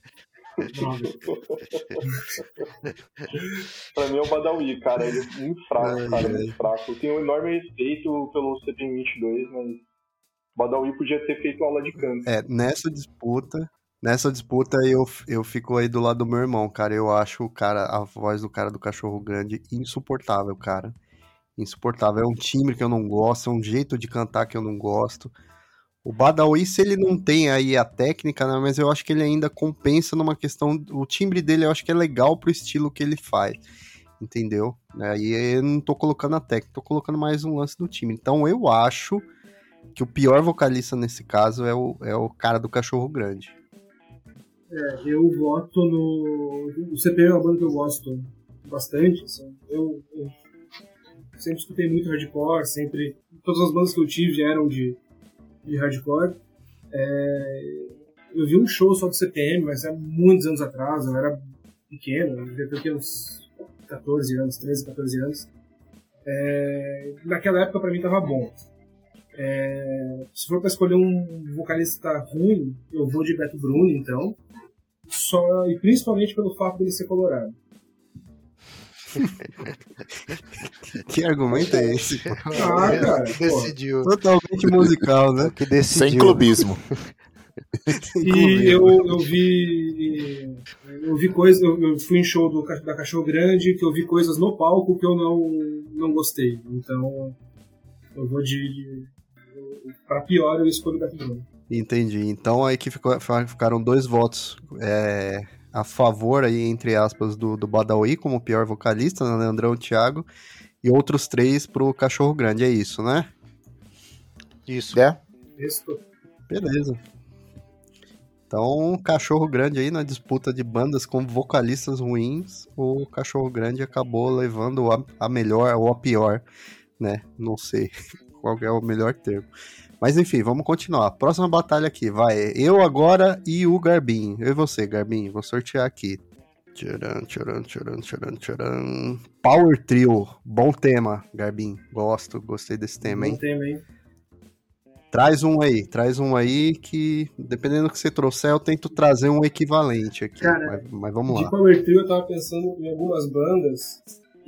Pra mim é o Badawi, cara. Ele é muito fraco, ai, cara. Ai. Muito fraco. Eu tenho um enorme respeito pelo C P M vinte e dois, mas o Badawi podia ter feito aula de canto. É, nessa disputa... Nessa disputa eu, eu fico aí do lado do meu irmão, cara. Eu acho o cara, a voz do cara do Cachorro Grande insuportável, cara. Insuportável. É um timbre que eu não gosto, é um jeito de cantar que eu não gosto. O Badawi, se ele não tem aí a técnica, né, mas eu acho que ele ainda compensa numa questão... O timbre dele eu acho que é legal pro estilo que ele faz, entendeu? Aí eu não tô colocando a técnica, tô colocando mais um lance do timbre. Então eu acho que o pior vocalista nesse caso é o, é o cara do Cachorro Grande. É, eu voto no... O C P M é uma banda que eu gosto bastante, assim. Eu, eu sempre escutei muito hardcore, sempre... Todas as bandas que eu tive eram de... de hardcore. É, eu vi um show só do C P M, mas há muitos anos atrás, eu era pequeno, eu devia ter uns catorze anos, treze, catorze anos. É, naquela época pra mim tava bom. É, se for pra escolher um vocalista ruim, eu vou de Beto Bruno, então. só, e principalmente pelo fato dele ser colorado. Que argumento é esse? Pô? Ah, cara, que decidiu. Totalmente musical, né? Que decidiu. Sem clubismo. E eu, eu vi eu vi coisas, eu, eu fui em show do, da Cachorro Grande, que eu vi coisas no palco que eu não, não gostei. Então eu vou de, de pra pior eu escolho da Bruno. Entendi. Então aí que ficou, ficaram dois votos é, a favor aí, entre aspas, do, do Badawi como pior vocalista, né, Leandrão e Thiago, e outros três pro Cachorro Grande, é isso, né? Isso. É? Isso. Beleza. Então, Cachorro Grande aí na disputa de bandas com vocalistas ruins, o Cachorro Grande acabou levando a, a melhor ou a pior, né? Não sei qual é o melhor termo. Mas enfim, vamos continuar. Próxima batalha aqui, vai. Eu agora e o Garbinho. Eu e você, Garbinho. Vou sortear aqui. Tcharam, tcharam, tcharam, tcharam, tcharam. Power Trio. Bom tema, Garbinho. Gosto, gostei desse tema, hein? Bom tema, hein? Traz um aí, traz um aí que, dependendo do que você trouxer, eu tento trazer um equivalente aqui. Cara, mas, mas vamos de lá. Power Trio eu tava pensando em algumas bandas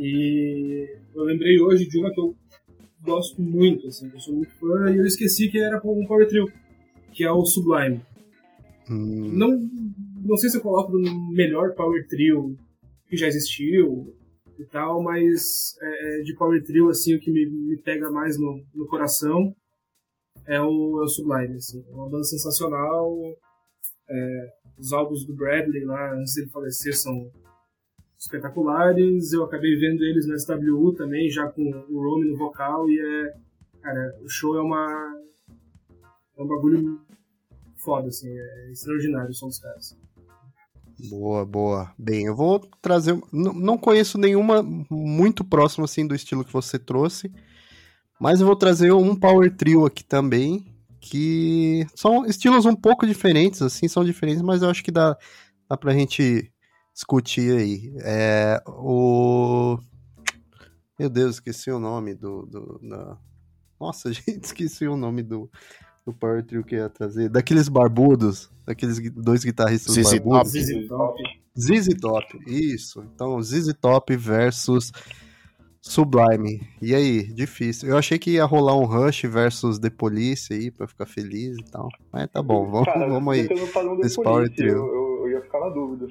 e eu lembrei hoje de uma que eu gosto muito, assim, eu sou muito fã, e eu esqueci que era um Power Trio, que é o Sublime. Hum, Não, não sei se eu coloco no melhor Power Trio que já existiu e tal, mas é, de Power Trio, assim, o que me, me pega mais no, no coração é o, é o Sublime, assim. É uma banda sensacional. É, os álbuns do Bradley lá, antes dele falecer, são espetaculares. Eu acabei vendo eles no S W U também, já com o Romy no vocal, e é, cara, o show é uma é um bagulho foda, assim, é extraordinário o som dos caras. boa, boa. Bem, eu vou trazer... N- não conheço nenhuma muito próxima, assim, do estilo que você trouxe, mas eu vou trazer um Power Trio aqui também, que são estilos um pouco diferentes, assim, são diferentes, mas eu acho que dá, dá pra gente discutir aí. É o... Meu Deus, esqueci o nome do... do da... Nossa, gente, esqueci o nome do, do Power Trio que eu ia trazer. Daqueles barbudos, daqueles gui- dois guitarristas Z Z barbudos. Top. Z Z Top. Z Z Top, isso. Então, Z Z Top versus Sublime. E aí, difícil. Eu achei que ia rolar um Rush versus The Police aí, pra ficar feliz e tal. Mas tá bom, vamos, Cara, vamos aí. tentando fazer um Esse The Power Police, Trio. eu, eu, eu ia ficar na dúvida.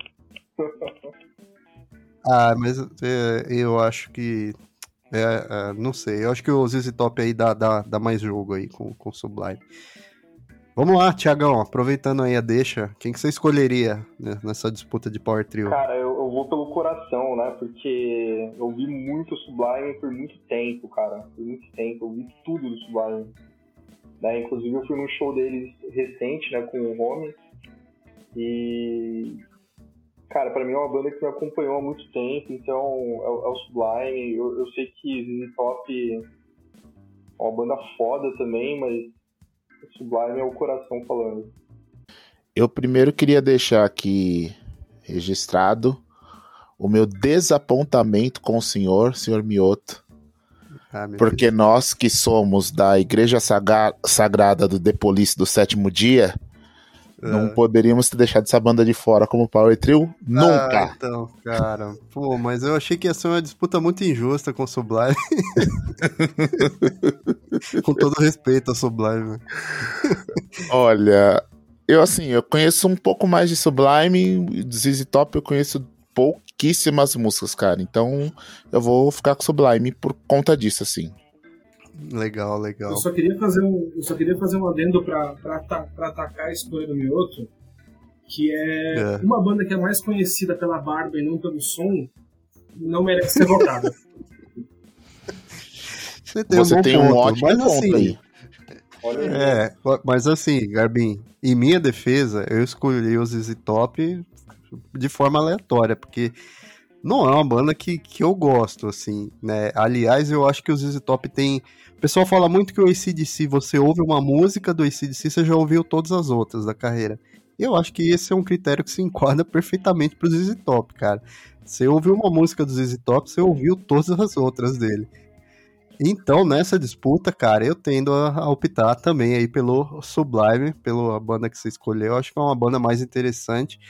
Ah, mas é, eu acho que... é, é, não sei, eu acho que o Z Z Top aí dá, dá, dá mais jogo aí com o Sublime. Vamos lá, Thiagão, aproveitando aí a deixa, quem que você escolheria, né, nessa disputa de Power Trio? Cara, eu, eu vou pelo coração, né? Porque eu vi muito Sublime por muito tempo, cara. Por muito tempo. Eu vi tudo do Sublime. Né? Inclusive, eu fui num show deles recente, né? Com o Romy. E... Cara, pra mim é uma banda que me acompanhou há muito tempo. Então, é, o- é o Sublime. Eu, eu sei que Z Z Top é uma banda foda também, mas o Sublime é o coração falando. Eu primeiro queria deixar aqui registrado o meu desapontamento com o senhor, senhor Mioto, Ah, meu porque nós que somos da Igreja Saga- Sagrada do The Police do Sétimo Dia, não poderíamos ter deixado essa banda de fora como Power Trio Ah, nunca. então, cara. Pô, mas eu achei que ia ser uma disputa muito injusta com o Sublime. Com todo respeito ao Sublime. Olha, eu assim, eu conheço um pouco mais de Sublime, de Z Z Top eu conheço pouquíssimas músicas, cara. Então eu vou ficar com Sublime por conta disso, assim. Legal, legal. Eu só queria fazer um, eu só queria fazer um adendo pra, pra, ata- pra atacar a escolha do Mioto, que é, É. uma banda que é mais conhecida pela barba e não pelo som, não merece ser votada. Você tem Você um bom tem um ponto, ótimo mas ponto assim, aí. Olha aí. É, mas assim, Garbin, em minha defesa, eu escolhi o Z Z Top de forma aleatória, porque não é uma banda que, que eu gosto, assim, né? Aliás, eu acho que o Z Z Top tem... O pessoal fala muito que o A C D C, você ouve uma música do A C D C, você já ouviu todas as outras da carreira. Eu acho que esse é um critério que se enquadra perfeitamente pro Z Z Top, cara. Você ouviu uma música do Z Z Top, você ouviu todas as outras dele. Então, nessa disputa, cara, eu tendo a, a optar também aí pelo Sublime, pela banda que você escolheu. Eu acho que é uma banda mais interessante.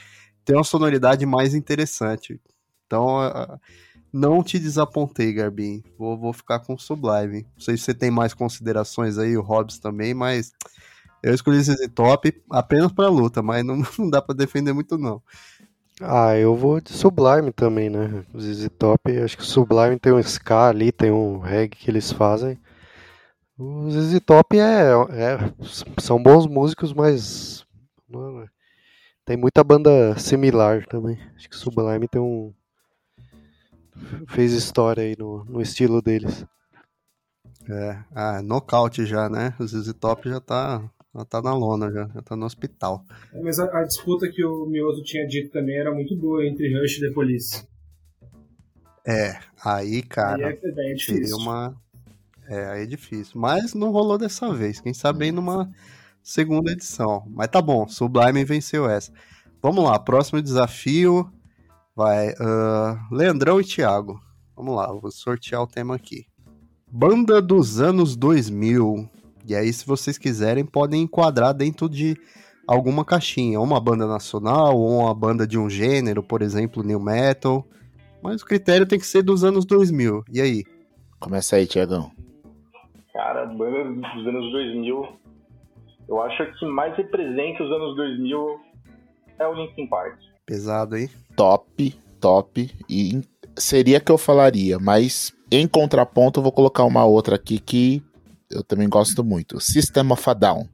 tem uma sonoridade mais interessante. Então, uh, não te desapontei, Garbin. Vou, vou ficar com o Sublime. Não sei se você tem mais considerações aí, o Hobbs também, mas eu escolhi Z Z Top apenas pra luta, mas não, não dá pra defender muito, não. Ah, eu vou de Sublime também, né? O Z Z Top, acho que o Sublime tem um ska ali, tem um reggae que eles fazem. O Z Z Top é, é são bons músicos, mas mano, tem muita banda similar também. Acho que o Sublime tem um fez história aí no, no estilo deles. É, ah, nocaute já, né? O Z Z Top já tá, já tá na lona, já, já tá no hospital. Mas a, a disputa que o Mioto tinha dito também era muito boa entre Rush e The Police. É, aí, cara, aí é, daí é difícil. seria uma... É, aí é difícil. Mas não rolou dessa vez. Quem sabe aí numa segunda edição. Mas tá bom, Sublime venceu essa. Vamos lá, próximo desafio vai uh, Leandrão e Thiago. Vamos lá, vou sortear o tema aqui. Banda dos anos dois mil. E aí, se vocês quiserem, podem enquadrar dentro de alguma caixinha. Uma banda nacional, ou uma banda de um gênero, por exemplo, New Metal. Mas o critério tem que ser dos anos dois mil. E aí? Começa aí, Thiagão. Cara, banda dos anos dois mil, eu acho que mais representa os anos dois mil é o Linkin Park. Pesado, hein? Top, top. E seria que eu falaria, mas em contraponto eu vou colocar uma outra aqui que eu também gosto muito. System of a Down.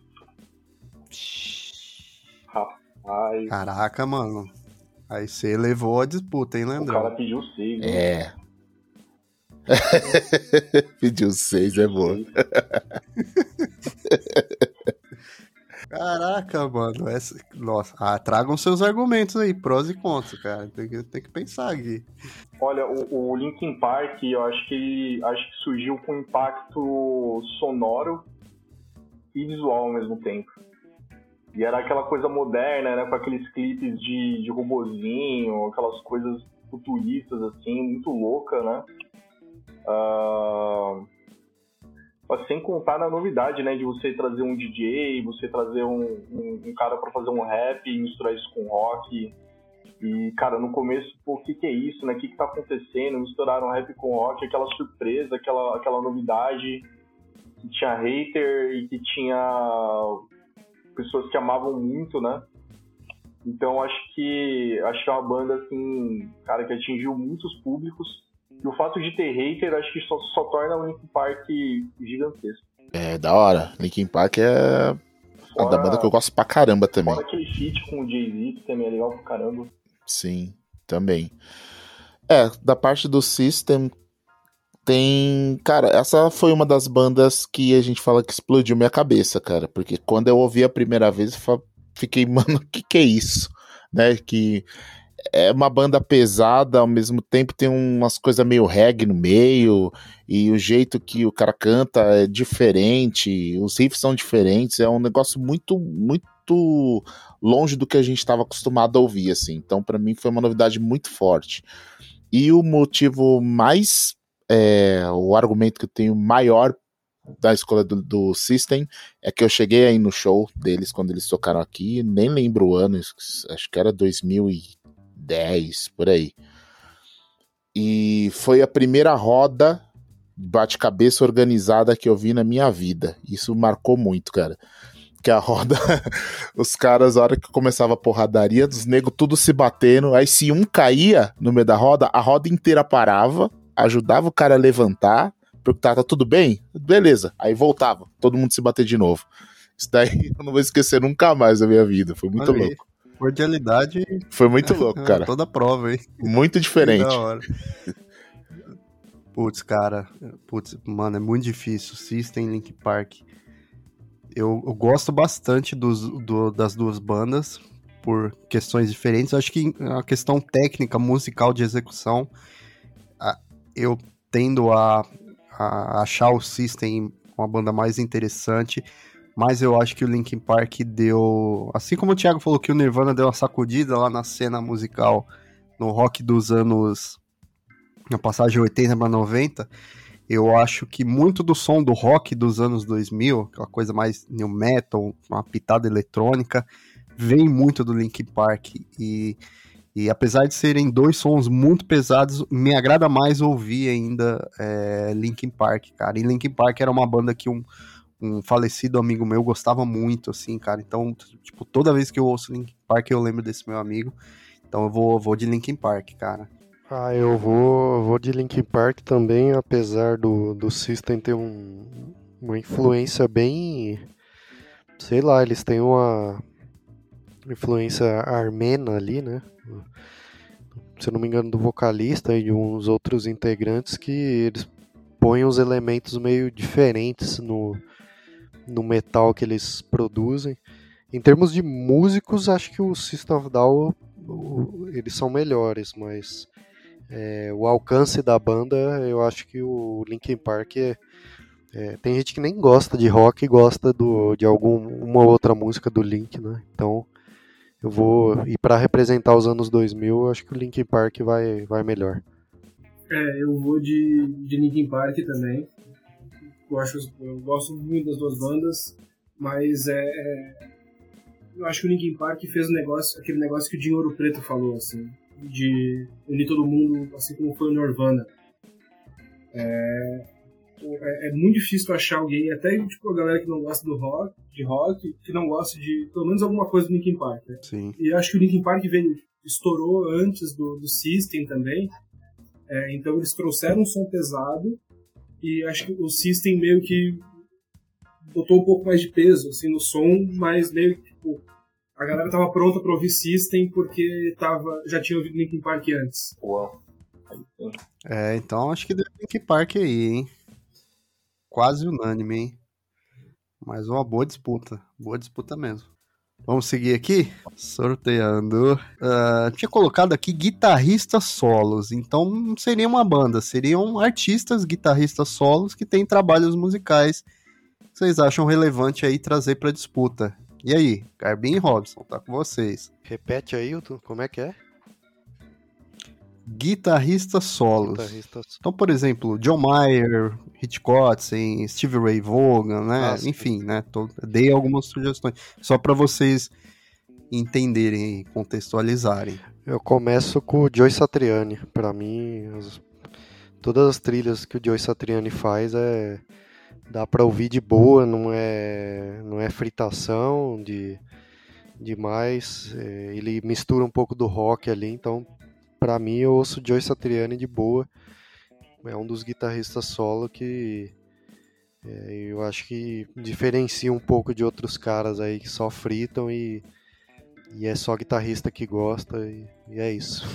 Rapaz. Caraca, mano. Aí você levou a disputa, hein, Leandrão? O cara pediu seis. Né? É. Pediu seis, é bom. Caraca, mano. Essa... Nossa, ah, tragam seus argumentos aí, prós e contras, cara. Tem que, tem que pensar aqui. Olha, o, o Linkin Park, eu acho que, acho que surgiu com impacto sonoro e visual ao mesmo tempo. E era aquela coisa moderna, né? Com aqueles clipes de, de robozinho, aquelas coisas futuristas, assim, muito louca, né? Uh, sem contar na novidade, né, de você trazer um D J, você trazer um, um, um cara pra fazer um rap e misturar isso com rock. E, cara, no começo, pô, o que que é isso, né? O que que tá acontecendo? Misturaram rap com rock, aquela surpresa, aquela, aquela novidade que tinha hater e que tinha pessoas que amavam muito, né? Então, acho que, acho que é uma banda, assim, cara, que atingiu muitos públicos. E o fato de ter hater, acho que só, só torna o Linkin Park gigantesco. É, da hora. Linkin Park é uma da banda que eu gosto pra caramba também. Fora aquele feat com o Jay-Z, que também é legal pra caramba. Sim, também. É, da parte do System, tem... Cara, essa foi uma das bandas que a gente fala que explodiu minha cabeça, cara. Porque quando eu ouvi a primeira vez, eu fiquei, mano, o que que é isso? Né, que... É uma banda pesada, ao mesmo tempo tem umas coisas meio reggae no meio, e o jeito que o cara canta é diferente, os riffs são diferentes, é um negócio muito, muito longe do que a gente estava acostumado a ouvir, assim. Então, para mim, foi uma novidade muito forte. E o motivo mais, é, o argumento que eu tenho maior da escola do, do System é que eu cheguei aí no show deles quando eles tocaram aqui, nem lembro o ano, acho que era dois mil e dez, por aí. E foi a primeira roda bate-cabeça organizada que eu vi na minha vida. Isso marcou muito, cara. Que a roda, os caras, a hora que começava a porradaria, os negros tudo se batendo, aí se um caía no meio da roda, a roda inteira parava, ajudava o cara a levantar, perguntava, tá tudo bem? Beleza. Aí voltava, todo mundo se bater de novo. Isso daí eu não vou esquecer nunca mais da minha vida, foi muito Olha aí. louco. Cordialidade. Foi muito louco, cara. Toda a prova, hein? Muito diferente. Da hora. Putz, cara. Putz, mano, é muito difícil. System, Linkin Park. Eu, eu gosto bastante dos, do, das duas bandas por questões diferentes. Eu acho que a questão técnica, musical de execução, a, eu tendo a, a achar o System uma banda mais interessante. Mas eu acho que o Linkin Park deu... Assim como o Thiago falou que o Nirvana deu uma sacudida lá na cena musical, no rock dos anos... Na passagem oitenta para noventa, eu acho que muito do som do rock dos anos dois mil, aquela coisa mais new metal, uma pitada eletrônica, vem muito do Linkin Park e, e apesar de serem dois sons muito pesados, me agrada mais ouvir ainda é, Linkin Park, cara. E Linkin Park era uma banda que um, um falecido amigo meu gostava muito, assim, cara. Então, tipo, toda vez que eu ouço Linkin Park eu lembro desse meu amigo. Então eu vou, vou de Linkin Park, cara. Ah, eu vou, vou de Linkin Park também, apesar do, do System ter um, uma influência bem... Sei lá, eles têm uma influência armena ali, né? Se eu não me engano, do vocalista e de uns outros integrantes que eles põem uns elementos meio diferentes no, no metal que eles produzem. Em termos de músicos, acho que o System of a Down, o, eles são melhores, mas é, o alcance da banda, eu acho que o Linkin Park é, é, tem gente que nem gosta de rock e gosta do, de alguma outra música do Link, né? Então eu vou, e para representar os anos dois mil, eu acho que o Linkin Park vai, vai melhor. É, eu vou de, de Linkin Park também. Eu, acho, eu gosto muito das duas bandas, mas é, é, eu acho que o Linkin Park fez um negócio, aquele negócio que o Dinho Ouro Preto falou, assim, de unir todo mundo, assim como foi o Nirvana. É, é, é muito difícil achar alguém, até tipo, a galera que não gosta do rock, de rock, que não gosta de pelo menos alguma coisa do Linkin Park. Né? Sim. E eu acho que o Linkin Park veio, estourou antes do, do System também. É, então eles trouxeram um som pesado e acho que o System meio que botou um pouco mais de peso assim, no som, mas meio que tipo, a galera tava pronta pra ouvir System porque tava, já tinha ouvido Linkin Park antes. Uau. É, então acho que deu Linkin Park aí, hein? Quase unânime, hein? Mas uma boa disputa, boa disputa mesmo. Vamos seguir aqui? Sorteando. Uh, tinha colocado aqui guitarristas solos. Então não seria uma banda, seriam artistas, guitarristas solos que têm trabalhos musicais que vocês acham relevante aí trazer pra disputa. E aí, Garbin e Robson, tá com vocês. Repete aí, como é que é? Guitarristas solos. Guitarristas. Então, por exemplo, John Mayer, Rich Kotzen, Stevie Ray Vaughan, né? Ah, enfim, né? Tô, dei algumas sugestões. Só para vocês entenderem e contextualizarem. Eu começo com o Joe Satriani. Para mim, as, todas as trilhas que o Joe Satriani faz é dá para ouvir de boa, não é não é fritação de demais. É, ele mistura um pouco do rock ali, então pra mim eu ouço o Joe Satriani de boa. É um dos guitarristas solo que é, eu acho que diferencia um pouco de outros caras aí que só fritam e, e é só guitarrista que gosta e, e é isso.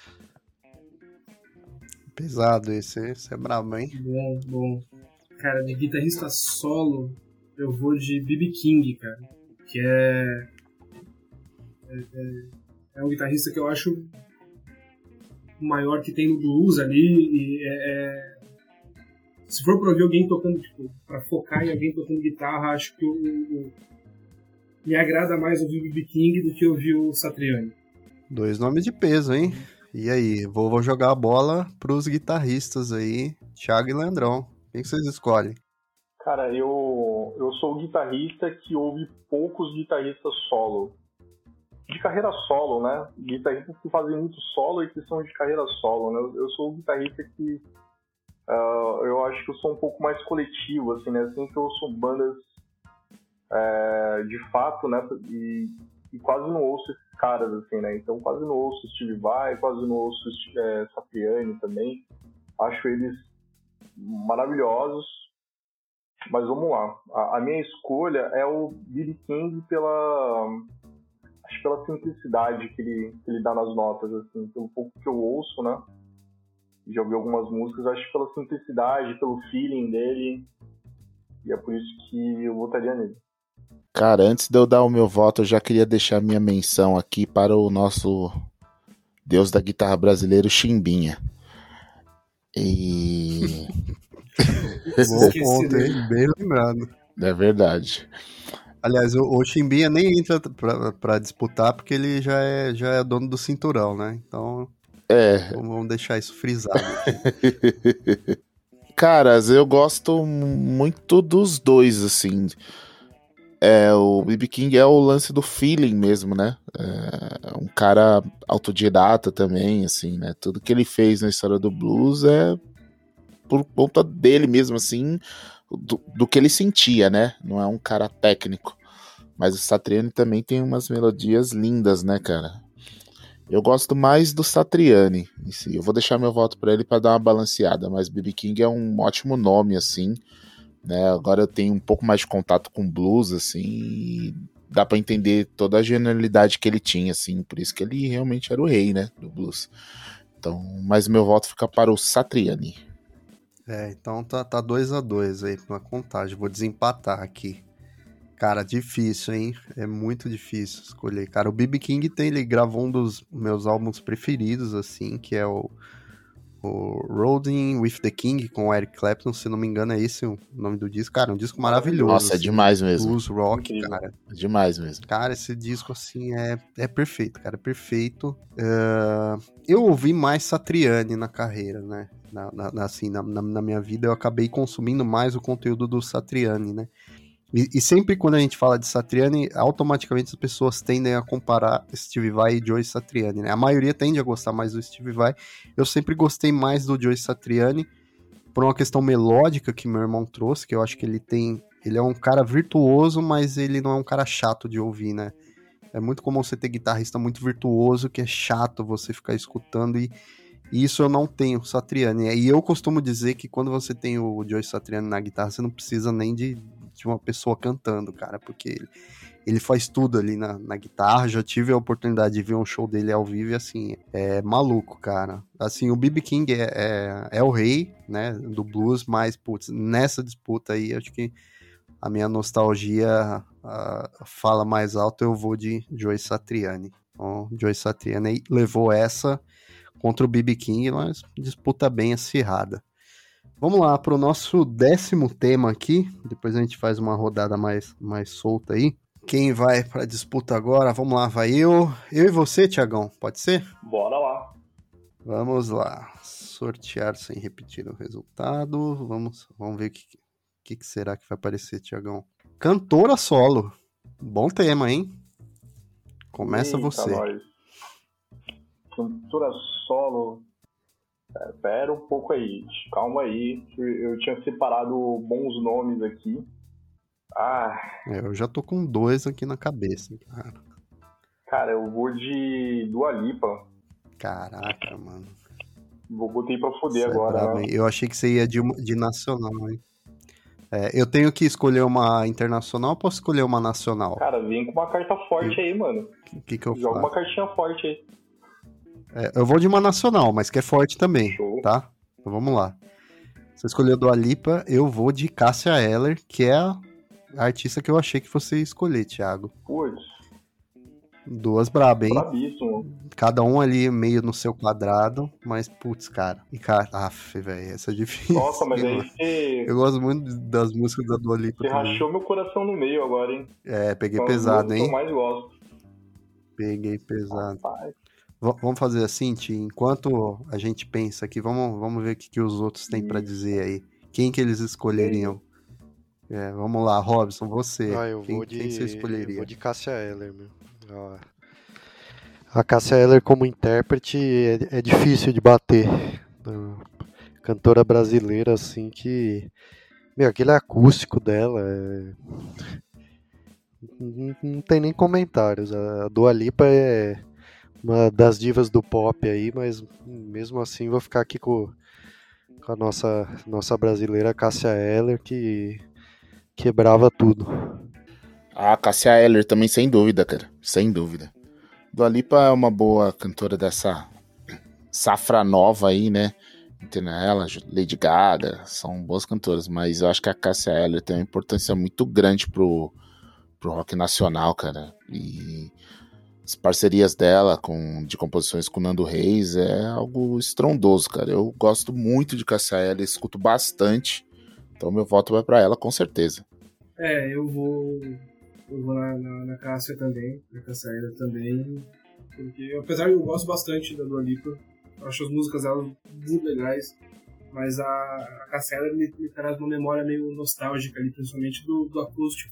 Pesado esse, esse é brabo, hein? Bom, bom. Cara, de guitarrista solo, eu vou de B B King, cara. Que é, é, é, é um guitarrista que eu acho o maior que tem no blues ali. E é, é, se for pra ouvir alguém tocando, tipo, pra focar em alguém tocando guitarra, acho que o, o, me agrada mais ouvir o B B King do que ouvir o Satriani. Dois nomes de peso, hein? E aí, vou, vou jogar a bola pros guitarristas aí, Thiago e Leandrão. Quem que vocês escolhem? Cara, eu, eu sou o guitarrista que ouve poucos guitarristas solo. De carreira solo, né? Guitarristas que fazem muito solo e que são de carreira solo, né? Eu sou o guitarrista que uh, eu acho que eu sou um pouco mais coletivo, assim, né? Assim que eu ouço bandas é, de fato, né? E, e quase não ouço esses caras, assim, né? Então quase não ouço Steve Vai, quase não ouço é, Satriani também. Acho eles maravilhosos, mas vamos lá. A, a minha escolha é o B B King pela, acho pela simplicidade que ele, que ele dá nas notas, assim, pelo pouco que eu ouço, né? Já ouvi algumas músicas, acho pela simplicidade, pelo feeling dele, e é por isso que eu votaria nele. Cara, antes de eu dar o meu voto, eu já queria deixar minha menção aqui para o nosso deus da guitarra brasileiro, Chimbinha. E... Bom ponto, hein? Bem lembrado. É verdade. Aliás, o, o Chimbinha nem entra pra, pra disputar porque ele já é, já é dono do cinturão, né? Então, é. vamos deixar isso frisado. Caras, eu gosto muito dos dois, assim. é, o B B King é o lance do feeling mesmo, né? É um cara autodidata também, assim, né? Tudo que ele fez na história do blues é por conta dele mesmo, assim, do, do que ele sentia, né? Não é um cara técnico. Mas o Satriani também tem umas melodias lindas, né, cara? Eu gosto mais do Satriani em si. Eu vou deixar meu voto pra ele pra dar uma balanceada, mas B B King é um ótimo nome, assim, né? Agora eu tenho um pouco mais de contato com blues, assim, e dá pra entender toda a genialidade que ele tinha, assim, por isso que ele realmente era o rei, né, do blues. Então, mas meu voto fica para o Satriani. É, então tá tá dois a dois aí na contagem. Vou desempatar aqui. Cara, difícil, hein? É muito difícil escolher. Cara, o B B King tem, ele gravou um dos meus álbuns preferidos, assim, que é o O Roading with the King com o Eric Clapton, se não me engano é esse o nome do disco. Cara, um disco maravilhoso. Nossa, é assim, demais mesmo. Blues rock, Incrível. cara. É demais mesmo. Cara, esse disco, assim, é, é perfeito, cara, é perfeito. Uh, eu ouvi mais Satriani na carreira, né? Na, na, assim, na, na, na minha vida, eu acabei consumindo mais o conteúdo do Satriani, né? E, e sempre quando a gente fala de Satriani, automaticamente as pessoas tendem a comparar Steve Vai e Joe Satriani, né? A maioria tende a gostar mais do Steve Vai. Eu sempre gostei mais do Joe Satriani por uma questão melódica que meu irmão trouxe, que eu acho que ele tem... Ele é um cara virtuoso, mas ele não é um cara chato de ouvir, né? É muito comum você ter guitarrista muito virtuoso, que é chato você ficar escutando, e, e isso eu não tenho, Satriani. E eu costumo dizer que quando você tem o Joe Satriani na guitarra, você não precisa nem de... de uma pessoa cantando, cara, porque ele, ele faz tudo ali na, na guitarra. Já tive a oportunidade de ver um show dele ao vivo e, assim, é maluco, cara. Assim, o B B King é, é, é o rei, né, do blues, mas, putz, nessa disputa aí, acho que a minha nostalgia uh, fala mais alto, eu vou de Joe Satriani. Então, Joe Satriani levou essa contra o B B King, mas disputa bem acirrada. Vamos lá para o nosso décimo tema aqui. Depois a gente faz uma rodada mais, mais solta aí. Quem vai para a disputa agora? Vamos lá, vai eu. Eu e você, Tiagão, pode ser? Bora lá. Vamos lá. Sortear sem repetir o resultado. Vamos, vamos ver o que, que, que será que vai aparecer, Tiagão. Cantora solo. Bom tema, hein? Começa Eita, você. Nós. Cantora solo. Pera um pouco aí, calma aí, eu tinha separado bons nomes aqui. Ah, é, eu já tô com dois aqui na cabeça, cara. Cara, eu vou de Dua Lipa. Caraca, mano. Vou botei pra foder Você agora, é brabo, né? hein? Eu achei que você ia de, de nacional, hein? É, eu tenho que escolher uma internacional ou posso escolher uma nacional? Cara, vem com uma carta forte que, aí, mano. O que, que eu Joga faço? uma cartinha forte aí. É, eu vou de uma nacional, mas que é forte também, Show. tá? Então vamos lá. Você escolheu Dua Lipa, eu vou de Cássia Eller, que é a artista que eu achei que você ia escolher, Thiago. Putz. Duas braba, hein? Brabíssimo. Cada um ali meio no seu quadrado, mas putz, cara. E cara, af, velho, essa é difícil. Nossa, mas aí você... Eu gosto muito das músicas da Dua Lipa Você também. rachou meu coração no meio agora, hein? É, peguei São pesado, as hein? que eu mais gosto. Peguei pesado. Rapaz. V- vamos fazer assim, Ti, enquanto a gente pensa aqui, vamos, vamos ver o que, que os outros têm pra dizer aí. Quem que eles escolheriam? É, vamos lá, Robson, você. Ah, eu quem, vou de, quem você escolheria? eu vou de Cássia Eller, meu. Ah, a Cássia Eller como intérprete é, é difícil de bater. Ah, cantora brasileira, assim, que... Meu, aquele acústico dela é... Não, não tem nem comentários. A Dua Lipa é uma das divas do pop aí, mas mesmo assim vou ficar aqui com, com a nossa, nossa brasileira Cássia Eller, que quebrava tudo. Ah, Cássia Eller também, sem dúvida, cara. Sem dúvida. Dua Lipa é uma boa cantora dessa safra nova aí, né? Entendeu? Ela, Lady Gaga, são boas cantoras, mas eu acho que a Cássia Eller tem uma importância muito grande pro, pro rock nacional, cara. E as parcerias dela com, de composições com Nando Reis é algo estrondoso, cara. Eu gosto muito de Cássia Eller, escuto bastante, então meu voto vai pra ela, com certeza. É, eu vou, eu vou na, na, na Cássia também, na Cássia Eller também, porque apesar de eu gosto bastante da Dua Lipa, eu acho as músicas dela muito legais, mas a, a Cássia Eller me, me traz uma memória meio nostálgica ali, principalmente do, do acústico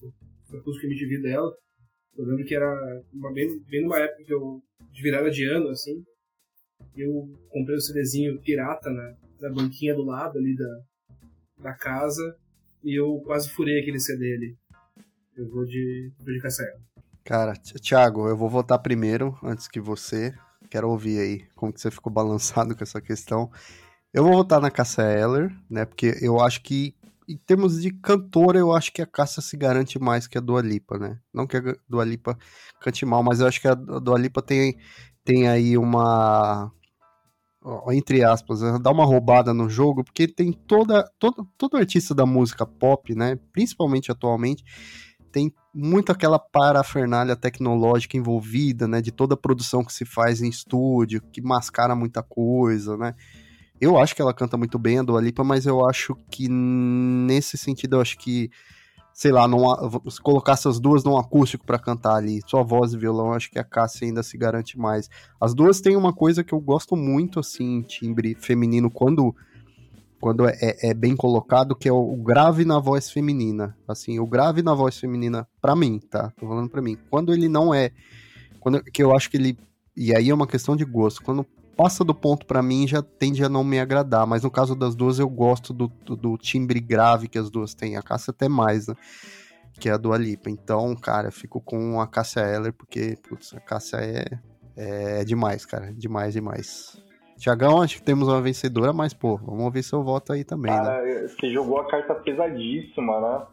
acústico M T V dela. Eu lembro que era uma, bem, bem numa época que eu, de virada de ano, assim, eu comprei um CDzinho pirata na, na banquinha do lado ali da, da casa e eu quase furei aquele C D ali. Eu vou de, vou de Cássia Eller. Cara, Thiago, eu vou votar primeiro, antes que você. Quero ouvir aí como que você ficou balançado com essa questão. Eu vou votar na Cássia Eller, né? Porque eu acho que, em termos de cantora, eu acho que a Cássia se garante mais que a Dua Lipa, né? Não que a Dua Lipa cante mal, mas eu acho que a Dua Lipa tem, tem aí uma... entre aspas, dá uma roubada no jogo, porque tem toda, todo, todo artista da música pop, né? Principalmente atualmente, tem muito aquela parafernália tecnológica envolvida, né? De toda a produção que se faz em estúdio, que mascara muita coisa, né? Eu acho que ela canta muito bem, a Dua Lipa, mas eu acho que nesse sentido, eu acho que, sei lá, não, se colocasse as duas num acústico pra cantar ali, só voz e violão, eu acho que a Cássia ainda se garante mais. As duas têm uma coisa que eu gosto muito, assim, timbre feminino, quando, quando é, é bem colocado, que é o grave na voz feminina. Assim, o grave na voz feminina, pra mim, tá? Tô falando pra mim. Quando ele não é... Quando, que eu acho que ele... E aí é uma questão de gosto. Quando passa do ponto pra mim, já tende a não me agradar. Mas no caso das duas, eu gosto do, do, do timbre grave que as duas têm. A Cássia até mais, né? Que é a Dua Lipa. Então, cara, eu fico com a Cássia Eller, porque, putz, a Cássia é, é demais, cara. Demais, demais. Tiagão, acho que temos uma vencedora, mas, pô, vamos ouvir seu voto aí também, cara, né? Você jogou a carta pesadíssima, né?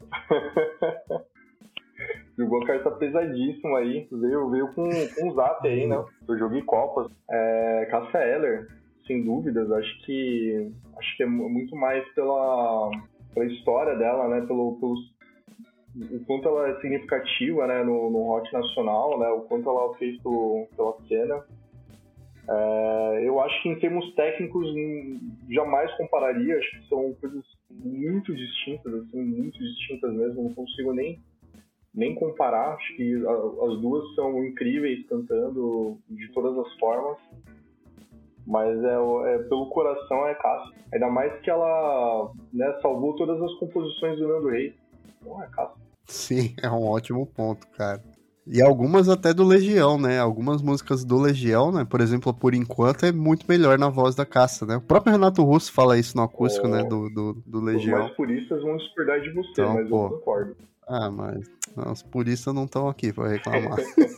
Jogou a carta pesadíssima aí. Veio, veio com, com um zap aí, né? Eu joguei Copas. É, Cássia Eller, sem dúvidas. Acho que acho que é muito mais pela, pela história dela, né? Pelo, pelo, o quanto ela é significativa, né? No, no rock nacional, né? O quanto ela fez pelo, pela cena. É, eu acho que em termos técnicos jamais compararia. Acho que são coisas muito distintas, assim, muito distintas mesmo. Não consigo nem nem comparar, acho que as duas são incríveis cantando de todas as formas, mas é, é pelo coração é Cássia. Ainda mais que ela, né, salvou todas as composições do Nando Reis. Então é Cássia. Sim, é um ótimo ponto, cara. E algumas até do Legião, né? Algumas músicas do Legião, né? Por exemplo, Por Enquanto é muito melhor na voz da Cássia, né? O próprio Renato Russo fala isso no acústico, oh, né? Do, do, do Legião. Os mais puristas vão discordar de você, então, mas pô, eu concordo. Ah, mas não, os puristas não estão aqui para reclamar.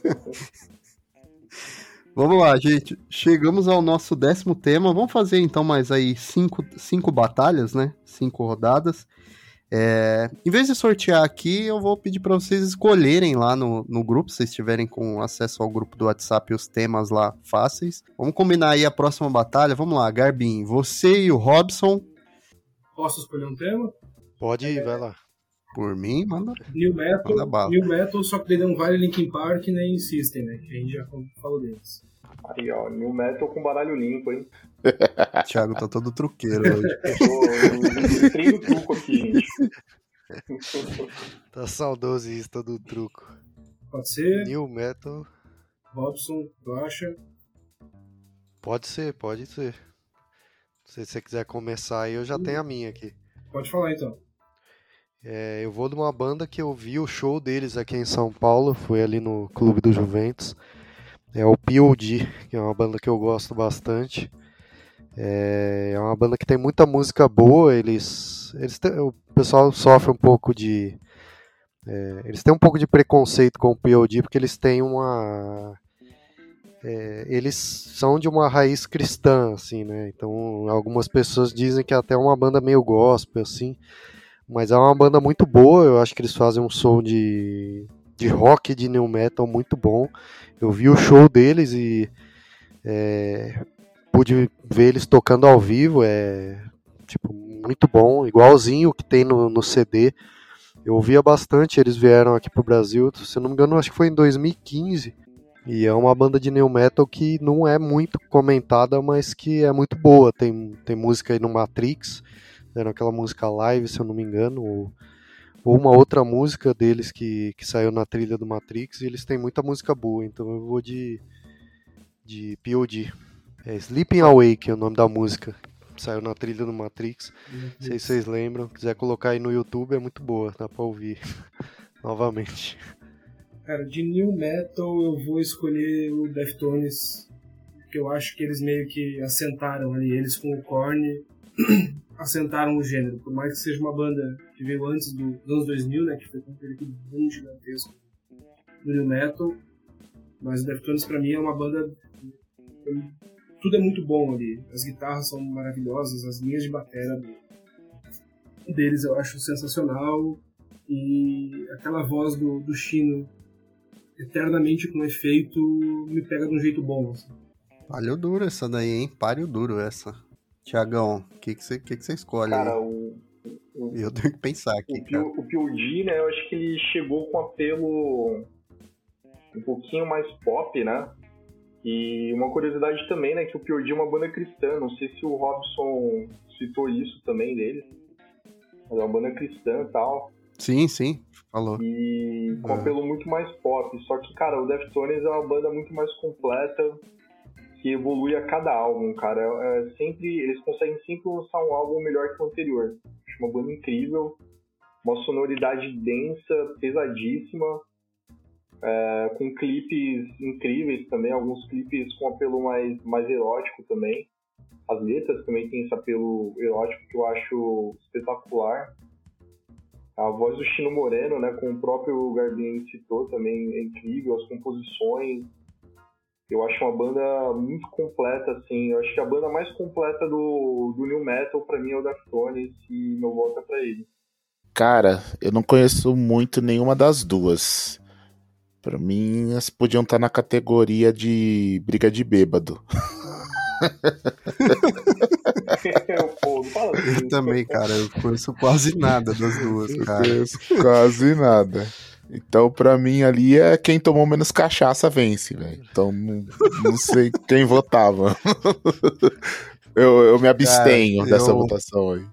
Vamos lá, gente. Chegamos ao nosso décimo tema. Vamos fazer então mais aí cinco, cinco batalhas, né? Cinco rodadas. É, em vez de sortear aqui, eu vou pedir para vocês escolherem lá no, no grupo, se vocês estiverem com acesso ao grupo do WhatsApp, os temas lá fáceis. Vamos combinar aí a próxima batalha. Vamos lá, Garbin, você e o Robson. Posso escolher um tema? Pode ir, é... vai lá. Por mim, manda. New Metal, manda bala. New Metal, só que ele não vale Linkin Park nem System, né? Que a gente já falou deles. Aí, ó, New Metal com baralho limpo, hein? Thiago tá todo truqueiro hoje. Eu tô treino truco aqui, gente. Tá saudosista do truco. Pode ser? New Metal. Robson, tu acha? Pode ser, pode ser. Se você quiser começar aí, eu já hum. tenho a minha aqui. Pode falar então. É, eu vou de uma banda que eu vi o show deles aqui em São Paulo, foi ali no Clube do Juventus. É o P O D, que é uma banda que eu gosto bastante. É, é uma banda que tem muita música boa, eles, eles têm, o pessoal sofre um pouco de... É, eles têm um pouco de preconceito com o P O D, porque eles têm uma... É, eles são de uma raiz cristã, assim, né? Então algumas pessoas dizem que é até uma banda meio gospel, assim. Mas é uma banda muito boa, eu acho que eles fazem um som de, de rock, de new metal muito bom. Eu vi o show deles e é, pude ver eles tocando ao vivo, é tipo, muito bom, igualzinho que tem no, no C D. Eu ouvia bastante, eles vieram aqui pro Brasil, se eu não me engano, acho que foi em dois mil e quinze. E é uma banda de new metal que não é muito comentada, mas que é muito boa. Tem, tem música aí no Matrix, era aquela música live, se eu não me engano, ou, ou uma outra música deles que, que saiu na trilha do Matrix, e eles têm muita música boa, então eu vou de, de P O D. É Sleeping Awake é o nome da música, saiu na trilha do Matrix, não sei se vocês lembram, quiser colocar aí no YouTube, é muito boa, dá pra ouvir. novamente. Cara, de New Metal eu vou escolher o Deftones, porque eu acho que eles meio que assentaram ali, eles com o Korn assentaram o gênero, por mais que seja uma banda que veio antes do, dos anos dois mil, né, que foi com aquele boom gigantesco do New Metal, mas o Deftones pra mim é uma banda, tudo é muito bom ali, as guitarras são maravilhosas, as linhas de bateria deles eu acho sensacional, e aquela voz do, do Chino eternamente com efeito me pega de um jeito bom. Assim. Palho duro essa daí, hein? Palho duro essa. Tiagão, o que você que que que escolhe Cara, aí? o, o, Eu tenho que pensar aqui, o, cara. o P O D, né, eu acho que ele chegou com apelo um pouquinho mais pop, né? E uma curiosidade também, né, que o P O D é uma banda cristã, não sei se o Robson citou isso também dele, mas é uma banda cristã e tal. Sim, sim, falou. E com Ah. apelo muito mais pop. Só que, cara, o Deftones é uma banda muito mais completa, que evolui a cada álbum, cara. É sempre, eles conseguem sempre lançar um álbum melhor que o anterior. Acho uma banda incrível, uma sonoridade densa, pesadíssima, é, com clipes incríveis também, alguns clipes com apelo mais, mais erótico também. As letras também têm esse apelo erótico que eu acho espetacular. A voz do Chino Moreno, né, com o próprio Garbinho citou também, é incrível, as composições. Eu acho uma banda muito completa, assim. Eu acho que a banda mais completa do, do New Metal, pra mim, é o Deftones, e meu voto é pra ele. Cara, eu não conheço muito nenhuma das duas. Pra mim, elas podiam estar na categoria de briga de bêbado. Pô, não fala assim. Eu também, cara, eu conheço quase nada das duas, Eu cara. conheço quase nada. Então, pra mim, ali é quem tomou menos cachaça vence, velho. Então, não, não sei quem votava. eu, eu me abstenho Cara, dessa eu- votação aí.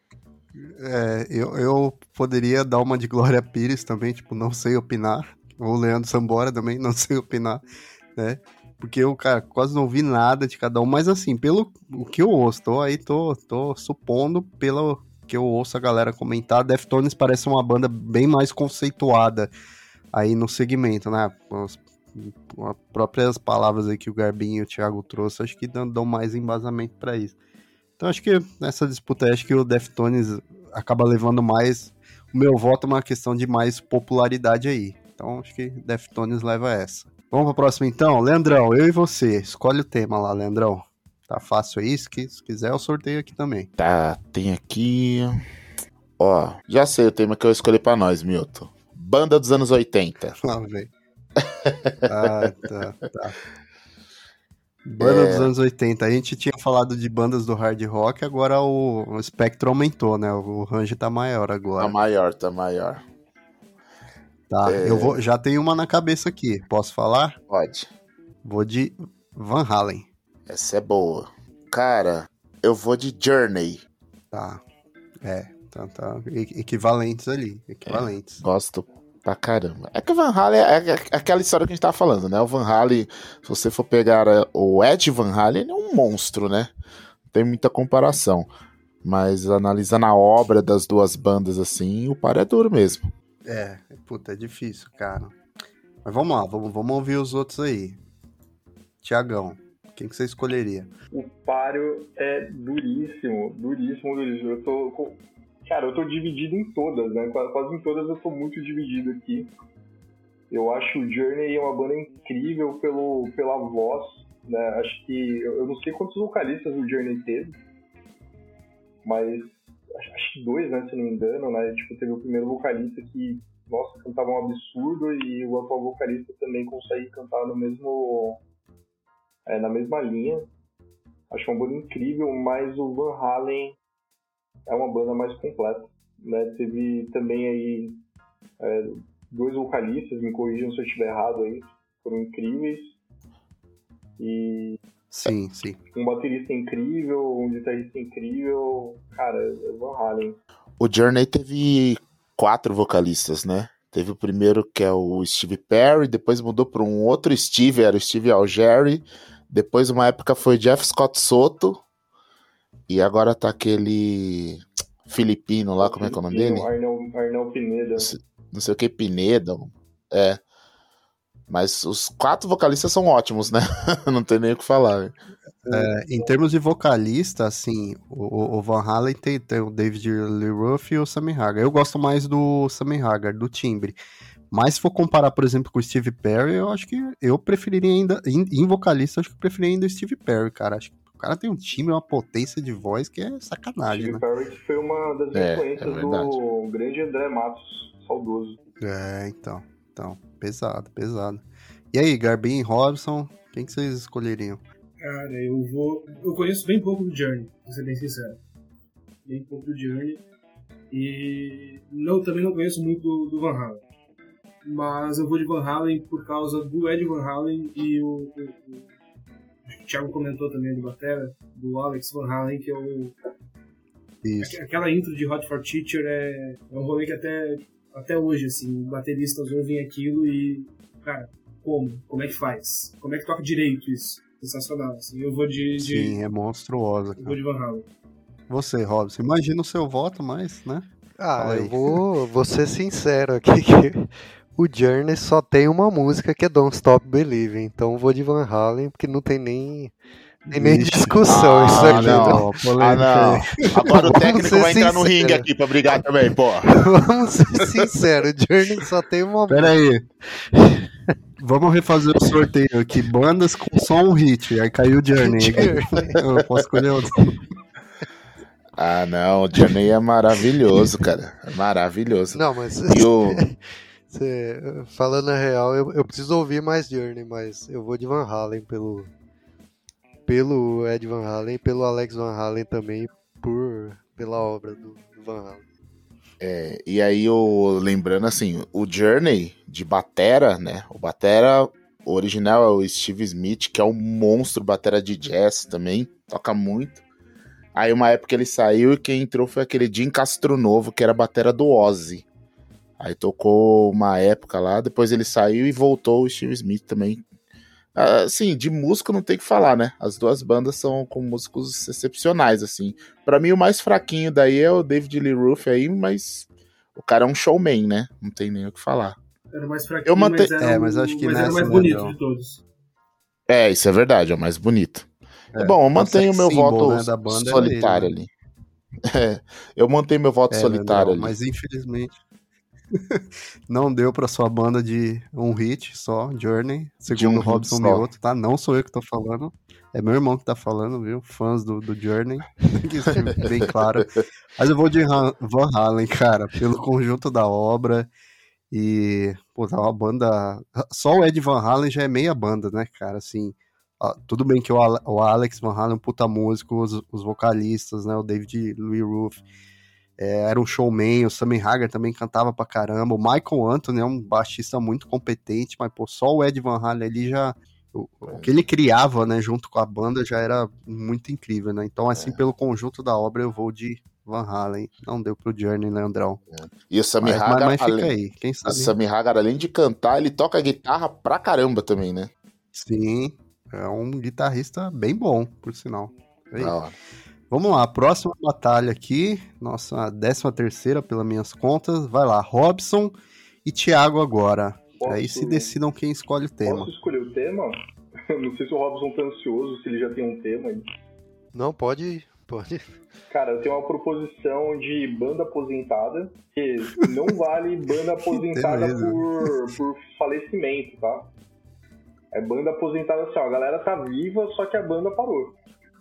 É, eu, eu poderia dar uma de Glória Pires também, tipo, não sei opinar. Ou Leandro Sambora também, não sei opinar, né? Porque eu, cara, quase não vi nada de cada um, mas assim, pelo o que eu ouço, tô aí, tô, tô supondo, pelo que eu ouço a galera comentar, Deftones parece uma banda bem mais conceituada aí no segmento, né? As, as próprias palavras aí que o Garbinho e o Thiago trouxe, acho que dão, dão mais embasamento pra isso. Então acho que nessa disputa aí, acho que o Deftones acaba levando mais. O meu voto é uma questão de mais popularidade aí. Então acho que Deftones leva essa. Vamos pra próxima então? Leandrão, eu e você. Escolhe o tema lá, Leandrão. Tá fácil aí, se qui- se quiser eu sorteio aqui também. Tá, tem aqui... Ó, já sei o tema que eu escolhi pra nós, Milton. Banda dos anos oitenta. Lá, velho. Ah, tá, tá. Banda É. dos anos oitenta. A gente tinha falado de bandas do hard rock, agora o, o espectro aumentou, né? O range tá maior agora. Tá maior, tá maior. Tá, É. eu vou, já tenho uma na cabeça aqui. Posso falar? Pode. Vou de Van Halen. Essa é boa. Cara, eu vou de Journey. Tá. É, tá, tá. E- Equivalentes ali. Equivalentes. Gosto pra caramba. É que o Van Halen é é aquela história que a gente tava falando, né? O Van Halen, se você for pegar é, o Ed Van Halen, ele é um monstro, né? Não tem muita comparação. Mas analisando a obra das duas bandas assim, o par é duro mesmo. É, puta, é difícil, cara. Mas vamos lá, vamos, vamos ouvir os outros aí. Tiagão, quem que você escolheria? O páreo é duríssimo, duríssimo, duríssimo. Eu tô com... Cara, eu tô dividido em todas, né? Quase quase em todas eu tô muito dividido aqui. Eu acho o Journey uma banda incrível pelo, pela voz, né? Acho que... Eu eu não sei quantos vocalistas o Journey teve, mas acho, acho que dois, né? Se não me engano, né? Tipo, teve o primeiro vocalista que, nossa, cantava um absurdo, e o atual vocalista também consegue cantar no mesmo... É, na mesma linha. Acho uma banda incrível, mas o Van Halen é uma banda mais completa, né? Teve também aí é, dois vocalistas, me corrijam se eu estiver errado aí, foram incríveis. E Sim, sim. um baterista incrível, um guitarrista incrível. Cara, é Van Halen. O Journey teve quatro vocalistas, né? Teve o primeiro que é o Steve Perry, depois mudou para um outro Steve, era o Steve Algeri. Depois, uma época, foi Jeff Scott Soto. E agora tá aquele filipino lá, como é que é o nome dele? Arnel, Arnel Pineda. não sei o que, Pineda. É. Mas os quatro vocalistas são ótimos, né? Não tem nem o que falar. Né? É, em termos de vocalista, assim, o, o Van Halen tem, tem o David Lee Roth e o Sammy Hagar. Eu gosto mais do Sammy Hagar, do timbre. Mas se for comparar, por exemplo, com o Steve Perry, eu acho que eu preferiria ainda, em, em vocalista, eu acho que eu preferiria ainda o Steve Perry, cara. Acho que o cara tem um timbre, uma potência de voz que é sacanagem, Steve né? Perry foi uma das É, influências é do grande André Matos, saudoso. É, então, então, pesado, pesado. E aí, Garbin e Robson, quem que vocês escolheriam? Cara, eu vou... Eu conheço bem pouco do Journey, pra ser bem sincero. Bem pouco do Journey. E não, também não conheço muito do, do Van Halen. Mas eu vou de Van Halen por causa do Ed Van Halen e o... o, o, o Thiago comentou também do batera, do Alex Van Halen, que é o... Isso. Aquela intro de Hot for Teacher é, é um rolê que até, até hoje, assim, bateristas ouvem aquilo e... Cara, como? Como é que faz? Como é que toca direito isso? Sensacional, assim. Eu vou de... de Sim, é monstruosa. eu vou de Van Halen. Você, Robson, imagina o seu voto, mas, né? Ah, Fala aí. eu vou, vou ser sincero aqui que o Journey só tem uma música que é Don't Stop Believing, então eu vou de Van Halen porque não tem nem, tem nem Vixe. discussão Ah, isso aqui. não. Então, Ah, polêmica não. aí. Agora o Vamos técnico ser vai entrar no sincero. ringue aqui pra brigar também, pô. vamos ser sinceros, o Journey só tem uma Pera aí. Vamos refazer o sorteio aqui. Bandas com só um hit. Aí caiu o Journey. Eu posso escolher outro. Ah, não, o Journey é maravilhoso, cara. É maravilhoso. Não, mas E o... cê, falando a real, eu, eu preciso ouvir mais Journey, mas eu vou de Van Halen pelo, pelo Ed Van Halen, pelo Alex Van Halen também, por, pela obra do, do Van Halen. É, e aí, o, lembrando assim, o Journey de batera, né? O batera original é o Steve Smith, que é um monstro batera de jazz também, toca muito. Aí uma época ele saiu e quem entrou foi aquele Jim Castronovo, que era a batera do Ozzy. Aí tocou uma época lá, depois ele saiu e voltou o Steve Smith também. Assim, de música não tem o que falar, né? As duas bandas são com músicos excepcionais, assim. Pra mim o mais fraquinho daí é o David Lee Roth aí, mas o cara é um showman, né? Não tem nem o que falar. Era o mais fraquinho, Eu mante- mas, era É, o- mas acho que mas era o nessa, mais né, bonito não. de todos. É, isso é verdade, é o mais bonito. É, bom, eu mantenho o meu sex symbol, voto né, da banda é solitário ele, né? ali. É, eu mantenho meu voto É, solitário Leandrão, ali. mas infelizmente não deu pra sua banda de um hit só, Journey, segundo um o hit Robson só. Mioto, tá? Não sou eu que tô falando, é meu irmão que tá falando, viu? Fãs do, do Journey, que isso fique bem claro. Mas eu vou de Han- Van Halen, cara, pelo conjunto da obra e, pô, tá uma banda... Só o Ed Van Halen já é meia banda, né, cara? Assim, ó, tudo bem que o, Ale- o Alex Van Halen é um puta músico, os, os vocalistas, né, o David Lee Roth, é, era um showman, o Sammy Hagar também cantava pra caramba, o Michael Anthony é um baixista muito competente, mas pô, só o Ed Van Halen ali já, o, o que ele criava, né, junto com a banda já era muito incrível, né, então assim, É. pelo conjunto da obra eu vou de Van Halen, não deu pro Journey, Leandrão, E o Sammy mas, mas, Hagar, mas fica além, aí, quem o sabe, Sammy Hagar, além de cantar, ele toca guitarra pra caramba também, né? sim, é um guitarrista bem bom, por sinal. Aí. Da hora. Vamos lá, próxima batalha aqui, nossa décima terceira pelas minhas contas, vai lá, Robson e Thiago agora. Posso- Aí se decidam quem escolhe o tema. Posso escolher o tema? Não sei se o Robson tá ansioso, se ele já tem um tema aí. Não, pode ir, pode ir. Cara, eu tenho uma proposição de banda aposentada, que não vale banda aposentada Beleza. por, por falecimento, tá? É banda aposentada assim, ó, a galera tá viva, só que a banda parou.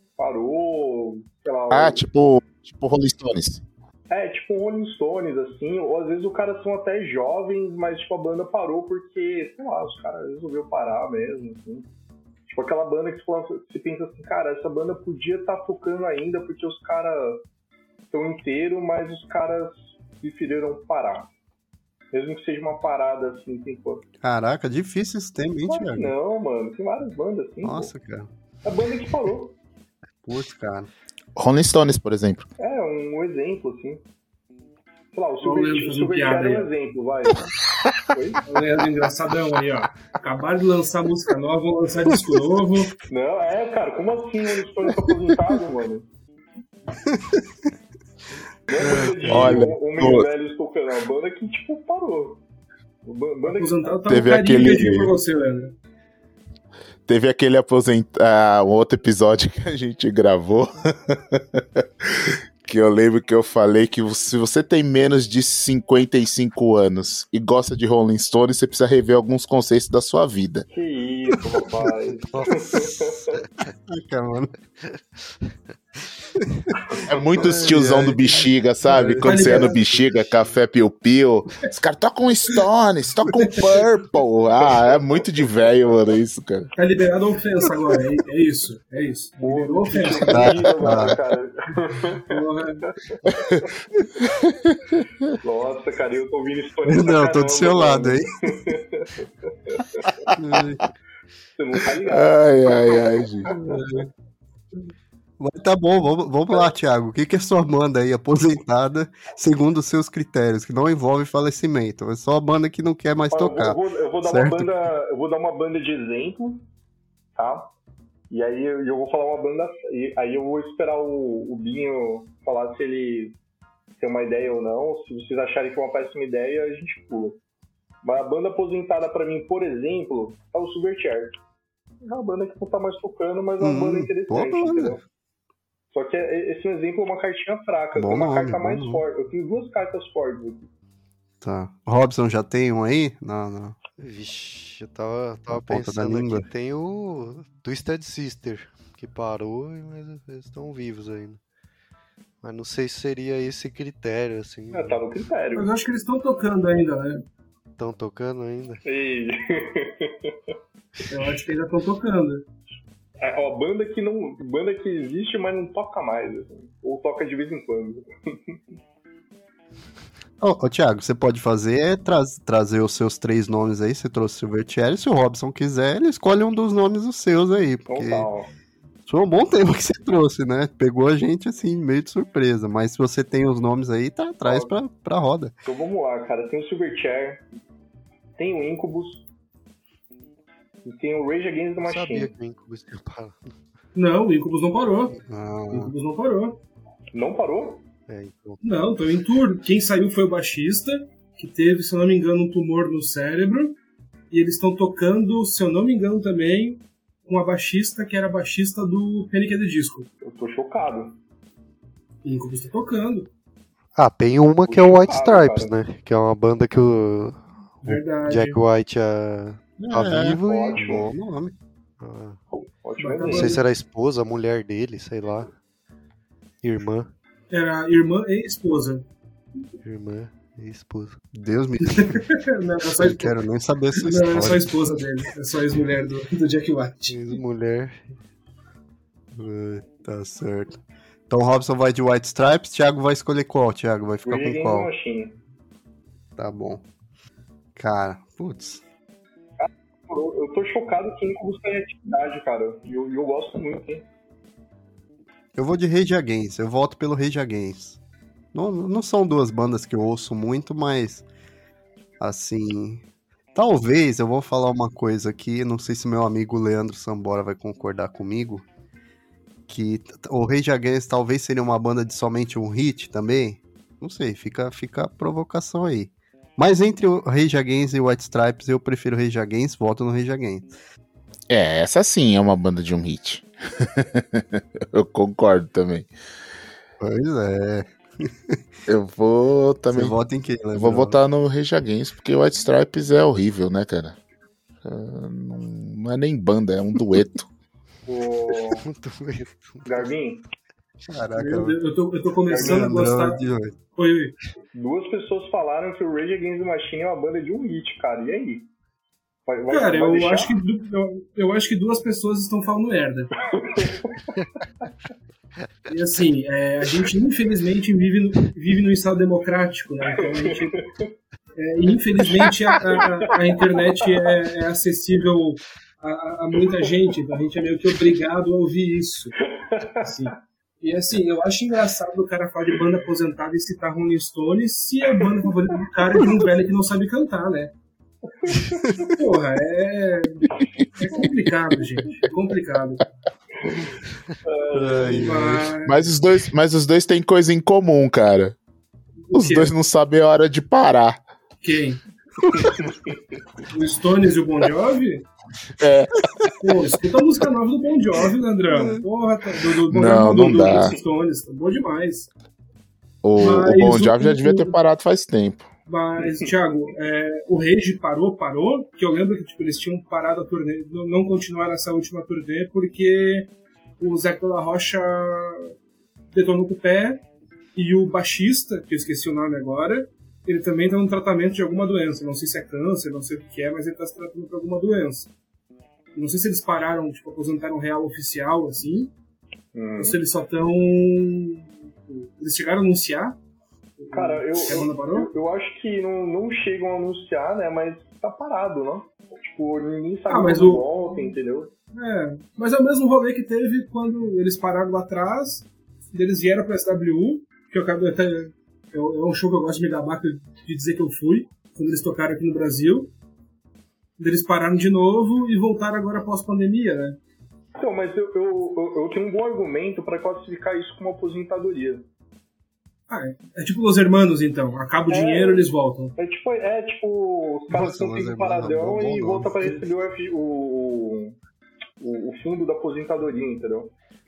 Parou, sei lá... Ah, o- tipo, tipo Rolling Stones. É, tipo Rolling Stones, assim, ou às vezes os caras são até jovens, mas tipo, a banda parou porque, sei lá, os caras resolveram parar mesmo, assim. Tipo aquela banda que você, fala, você pensa assim, cara, essa banda podia estar tá tocando ainda porque os caras estão inteiros, mas os caras preferiram parar. Mesmo que seja uma parada assim, tem pô. Caraca, difícil esse tema, hein, Claro que Thiago? não, mano, tem várias bandas assim. Nossa, cara. Pô. A banda que parou. Putz, cara. Rolling Stones, por exemplo. É, um exemplo, assim. Sei lá, o Olha o Leandro Silverchair fazendo Silverchair piada é um aí. exemplo, vai. Oi? O Leandro engraçadão aí, ó. Acabaram de lançar música nova, vão lançar disco novo. Não, é, cara, como assim o Rolling Stones tá aposentado, mano? De Olha, homens velhos tocando, uma banda que, tipo, parou. Banda Aposentado tá Teve um carinho aquele- que eu tive pra você, Leandro. Teve aquele aposentar, um outro episódio que a gente gravou, que eu lembro que eu falei que se você tem menos de cinquenta e cinco anos e gosta de Rolling Stones, você precisa rever alguns conceitos da sua vida. Que isso, rapaz. Caraca, mano. É muito tiozão do Bexiga, sabe? Quando você é no Bexiga, café piu-piu. Os caras tocam Stones, tocam Purple. Ah, é muito de velho, mano, isso, cara. Tá liberado a ofensa agora, é, é isso, é isso. Liberou a ofensa. Horrível, cara. Porra. Nossa, cara, eu tô ouvindo Stones pra Não, tô caramba, do seu lado, mano. hein? Você não tá ligado. Ai, ai, ai, gente. Mas tá bom, vamos, vamos lá, Thiago. O que, que é sua banda aí, aposentada, segundo os seus critérios, que não envolve falecimento? É só a banda que não quer mais Ó, tocar. Eu vou, eu vou- eu vou dar certo? uma banda, eu vou dar uma banda de exemplo, tá? E aí eu, eu vou falar uma banda, e aí eu vou esperar o, o Binho falar se ele tem uma ideia ou não. Se vocês acharem que é uma péssima ideia, a gente pula. Mas a banda aposentada pra mim, por exemplo, é o Silverchair. É uma banda que não tá mais tocando, mas é uma Hum, banda boa interessante, banda. entendeu? Só que é- esse é um exemplo, é uma cartinha fraca. Eu Bom tenho uma nome, carta bom mais nome. forte. Eu tenho duas cartas fortes aqui. Tá. Robson já tem um aí? Não, não. Vixe, eu tava, tava Na ponta da pensando língua. aqui. Tem o Twisted Sister, que parou, mas eles estão vivos ainda. Mas não sei se seria esse critério, assim. Ah, tá no critério. Mas eu acho que eles estão tocando ainda, né? Estão tocando ainda? Ei. Eu acho que ainda estão tocando. É uma banda que não. Banda que existe, mas não toca mais, assim. Ou toca de vez em quando. Ô, ô, Thiago, você pode fazer é tra- trazer os seus três nomes aí. Você trouxe o Silverchair. Se o Robson quiser, ele escolhe um dos nomes dos seus aí. Então Porque tá, ó. foi um bom tema que você trouxe, né? Pegou a gente assim, meio de surpresa. Mas se você tem os nomes aí, tá atrás Ó. pra, pra roda. Então vamos lá, cara. Tem o Silverchair, tem o Incubus e tem o Rage Against the Eu sabia Machine. que o Incubus tinha parado. Não, o Incubus não parou. O Ah, Incubus não parou. Não parou? É, então. Não, estão em tour. Quem saiu foi o baixista, que teve, se eu não me engano, um tumor no cérebro. E eles estão tocando, se eu não me engano também, com a baixista que era baixista do Panic! At the Disco. Eu tô chocado. E o Incubus tá tocando. Ah, tem uma que é o White Chocado, Stripes, cara. né? Que é uma banda que o Verdade. Jack White é, tá é, vivo e. ótimo. bom nome. Ah, Ótimo Bacana. não exemplo. sei se era a esposa, a mulher dele, sei lá. Irmã. Era irmã e esposa. Irmã e esposa. Deus me Não, é só, não quero nem saber essa não, é só a história. esposa dele. É só a ex-mulher do, do Jack White. Mulher. É, tá certo. Então o Robson vai de White Stripes, Thiago vai escolher qual? Thiago vai ficar Rage com Against the qual? Machine. Tá bom. Cara, putz. Eu, eu tô chocado que o Incubus tem atividade, cara. E eu, eu gosto muito, hein? Eu vou de Rage Against, eu voto pelo Rage Against. Não, não são duas bandas que eu ouço muito, mas assim, talvez eu vou falar uma coisa aqui, não sei se meu amigo Leandro Sambora vai concordar comigo, que t- o Rage Against talvez seria uma banda de somente um hit também. Não sei, fica, fica a provocação aí. Mas entre o Rage Against e o White Stripes, eu prefiro Rage Against, voto no Rage Against. É, essa sim é uma banda de um hit. Eu concordo também. Pois é. Eu vou também. Você vota em quem, Leandro? Eu vou votar no Rage Against, porque o White Stripes é horrível, né, cara? Ah, Não, não é nem banda, é um dueto. O Garbin, Caraca, Meu Deus, eu tô, eu tô começando a Leandrão gostar. de hoje. Oi, oi. duas pessoas falaram que o Rage Against the Machine é uma banda de um hit, cara. E aí? Vai, vai, Cara, vai eu deixar? acho, que, du- eu, eu acho que duas pessoas estão falando merda. E assim, é, a gente infelizmente vive no, vive num estado democrático, né? Então a gente. É, infelizmente a, a, a internet é, é acessível a, a muita gente, então a gente é meio que obrigado a ouvir isso. Assim. E assim, eu acho engraçado o cara falar de banda aposentada e citar Rolling Stones se a banda favorita do cara é de um velho que não sabe cantar, né? Porra, é. É complicado, gente. É complicado. Ai, Mas... Mas os dois, mas os dois têm coisa em comum, cara. Os quê? dois não sabem a hora de parar. Quem? O Stones e o Bon Jovi? É. Pô, escuta a música nova do Bon Jovi, Leandrão. Porra, tá, do, do, Bon Não, Jovi, não do, dá. do Stones, tá bom demais. O, Mas o Bon o- Jovi já devia o- ter parado faz tempo. Mas, Thiago, é, o Rage parou, parou, que eu lembro que tipo, eles tinham parado a turnê, não, não continuaram essa última turnê, porque o Zé de la Rocha detonou com o pé, e o baixista, que eu esqueci o nome agora, ele também está no tratamento de alguma doença, não sei se é câncer, não sei o que é, mas ele está se tratando por alguma doença. Não sei se eles pararam, tipo, aposentaram real oficial, assim, Hum. ou se eles só estão... Eles chegaram a anunciar Cara, eu, que a banda parou? eu, eu acho que não, não chegam a anunciar, né? Mas tá parado, né? Tipo, ninguém sabe Ah, mas quando o- volta, entendeu? É, mas é o mesmo rolê que teve quando eles pararam lá atrás, eles vieram pra S W U, que eu acabei até. É é um show que eu gosto de me gabar, de dizer que eu fui, quando eles tocaram aqui no Brasil. Eles pararam de novo e voltaram agora pós-pandemia, né? Então, mas eu, eu, eu, eu tenho um bom argumento pra classificar isso como aposentadoria. Ah, é, é tipo Los Hermanos, então. Acaba o É. dinheiro, eles voltam. É tipo, é, tipo os caras Nossa, ficam mas é um bom, paradão bom, bom e nome. voltam pra receber o, F- o, o, o fundo da aposentadoria, entendeu?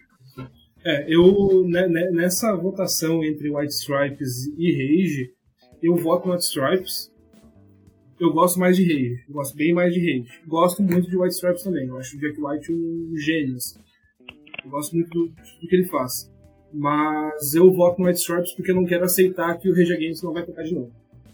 É, eu, né, né, nessa votação entre White Stripes e Rage, eu voto no White Stripes. Eu gosto mais de Rage. Eu gosto bem mais de Rage. Gosto muito de White Stripes também. Eu acho o Jack White um gênio. assim. Eu gosto muito do, do que ele faz. Mas eu voto no White Stripes porque eu não quero aceitar que o Rage Against não vai tocar de novo.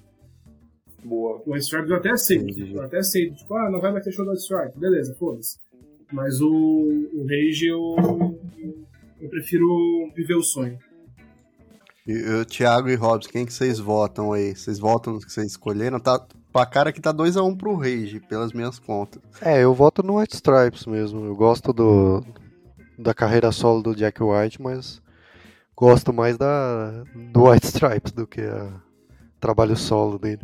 Boa. O White Stripes eu até aceito. Entendi. Eu até aceito. Tipo, ah, não vai mais ter show do White Stripes. Beleza, foda-se. Mas o, o Rage eu, eu prefiro viver o sonho. E, e, Thiago e Robson, quem que vocês votam aí? Vocês votam no que vocês escolheram? Tá, pra cara que tá dois a um pro Rage, pelas minhas contas. É, eu voto no White Stripes mesmo. Eu gosto do da carreira solo do Jack White, mas gosto mais da do White Stripes do que a trabalho solo dele.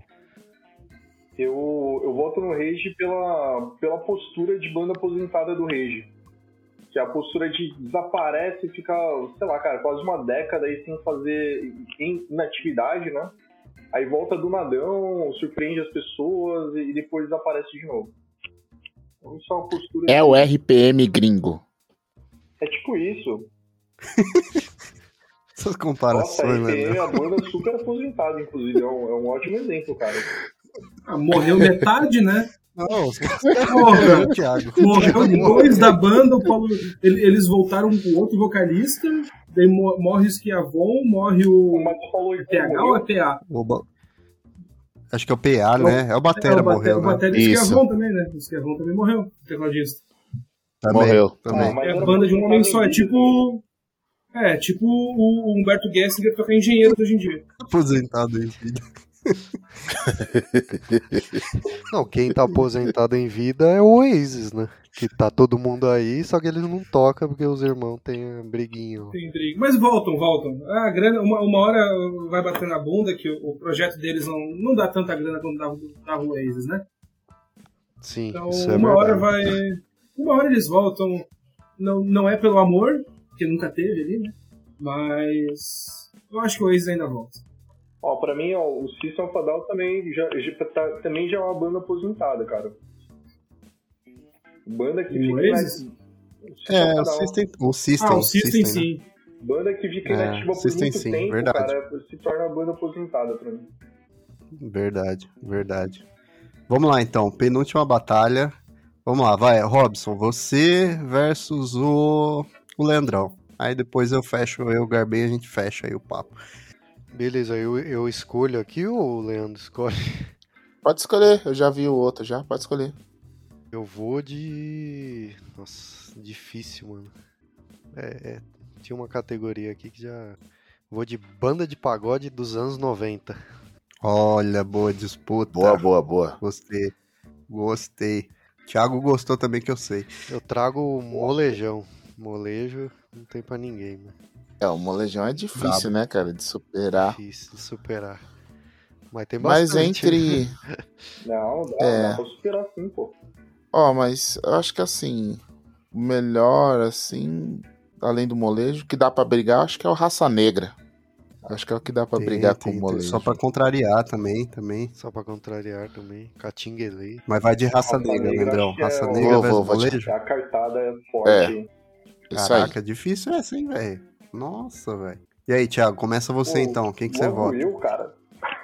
Eu, eu voto no Rage pela, pela postura de banda aposentada do Rage. Que é a postura de desaparece e fica, sei lá, cara, quase uma década aí sem fazer in- inatividade, né? Aí volta do nadão, surpreende as pessoas e depois desaparece de novo. Então isso é uma postura... É o R P M gringo. É tipo isso. Essas Nossa, a comparações, R P M né? é a banda super aposentada, inclusive. É um, é um ótimo exemplo, cara. Ah, morreu metade, né? Não, os caras Porra, Thiago. morreu dois da banda, o Paulo, ele- eles voltaram com o outro vocalista, daí mo- morre o Schiavon, morre O o Matheus falou que T H ou a T A? Oba. Acho que é o P A, né? É o Batera É, o Bate- morreu, o né? Batera e o Isso. Schiavon também, né? O Schiavon também morreu, o tecladista. Também, Morreu. Também. Ah, mas É a era banda de um homem só, é aposentado em tipo... É, tipo o o Humberto Gessinger toca engenheiro hoje em dia. Aposentado em vida. Não, quem tá aposentado em vida é o Oasis, né? Que tá todo mundo aí, só que eles não tocam porque os irmãos têm a briguinha. ó. Tem briga. Mas voltam, voltam. A grana, uma, uma hora vai bater na bunda que o, o projeto deles não, não dá tanta grana quando dava, dava o Oasis, né? Sim, Então, isso é uma hora verdade. vai. Uma hora eles voltam. Não, não é pelo amor, que nunca teve ali, né? Mas. Eu acho que o Oasis ainda volta. Ó, pra mim, ó, o System of a Down também já, já, tá- também já é uma banda aposentada, cara. Banda que O fica Oasis? inativa. É, o System, o System, Ah, o System, né? sim. Banda que fica É, inativa por System muito sim, tempo, verdade. cara, se torna uma banda aposentada pra mim. Verdade, verdade. Vamos lá então, penúltima batalha. Vamos lá, vai, Robson, você versus o, o Leandrão. Aí depois eu fecho, eu e o Garbem, a gente fecha aí o papo. Beleza, eu, eu escolho aqui ou o Leandro escolhe? Pode escolher, eu já vi o outro já, pode escolher. Eu vou de. Nossa, difícil, mano. É, é, tinha uma categoria aqui que já. Vou de banda de pagode dos anos noventa. Olha, boa disputa. Boa, boa, boa. Gostei, gostei. Thiago gostou também, que eu sei. Eu trago o molejão. Molejo não tem pra ninguém, mano. É, o molejão é difícil, Brabo. né, cara, de superar. Difícil de superar. Mas tem Mas bastante. entre... Não, dá, É. dá pra superar sim, pô. Ó, mas eu acho que assim... melhor, assim, além do molejo, que dá pra brigar, acho que é o Raça Negra. Acho que é o que dá pra Tem, brigar tem, com o tem. molejo. Só pra contrariar também, também. Só pra contrariar também. Catinguelê. Mas vai de raça, Raça negra, Negra, Leandrão. acho que Raça é o- negra Vou, versus vou, vou te- molejo. A cartada é forte. É. Isso Caraca, aí. é difícil essa, hein, velho? Nossa, velho. E aí, Thiago, começa você Pô, então. Quem que você logo vota? eu, cara.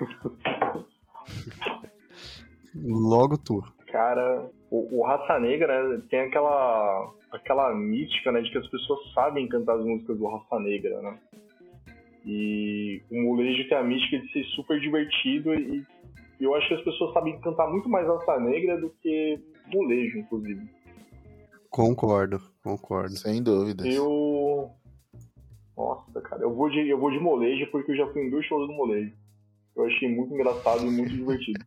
Logo tu. Cara, o, o Raça Negra, né, tem aquela, aquela mística, né, de que as pessoas sabem cantar as músicas do Raça Negra, né? E o molejo tem a mística de ser super divertido e eu acho que as pessoas sabem cantar muito mais Raça Negra do que molejo, inclusive. Concordo, concordo. Sem dúvidas. Eu... Nossa, cara, eu vou, de, eu vou de molejo porque eu já fui em dois shows do molejo. Eu achei muito engraçado e muito divertido.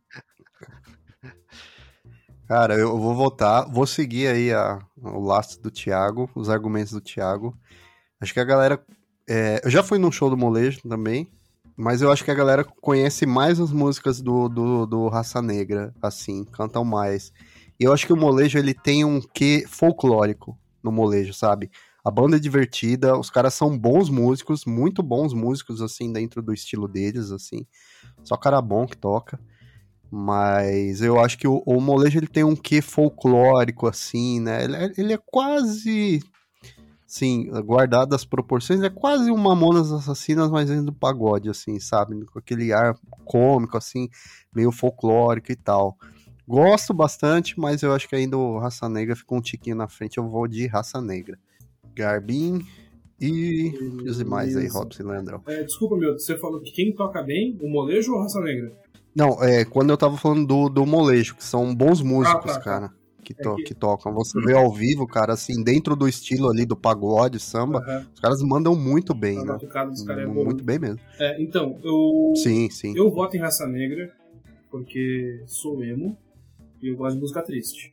Cara, eu vou votar, vou seguir aí a, o laço do Thiago, os argumentos do Thiago. Acho que a galera... é, eu já fui num show do molejo também, mas eu acho que a galera conhece mais as músicas do, do, do Raça Negra, assim, cantam mais. E eu acho que o molejo, ele tem um quê folclórico no molejo, sabe? A banda é divertida, os caras são bons músicos, muito bons músicos, assim, dentro do estilo deles, assim. Só cara bom que toca. Mas eu acho que o, o molejo, ele tem um quê folclórico, assim, né? Ele, é- ele é quase... Sim, guardado as proporções, é quase um Mamonas Assassinas, mas dentro do pagode, assim, sabe? Com aquele ar cômico, assim, meio folclórico e tal. Gosto bastante, mas eu acho que ainda o Raça Negra ficou um tiquinho na frente. Eu vou de Raça Negra. Garbin e os demais aí, Beleza. Robson e Leandrão. É, desculpa, meu, você falou que quem toca bem, o molejo ou a Raça Negra? Não, é, quando eu tava falando do, do molejo, que são bons músicos, Ah, tá, tá. cara, que, to- É que- que tocam. Você vê ao vivo, cara, assim, dentro do estilo ali do pagode, samba, Aham. os caras mandam muito bem, A né? batucada dos caras é boa. Muito bem mesmo. É, então, eu, Sim, sim. eu voto em Raça Negra porque sou emo e eu gosto de música triste.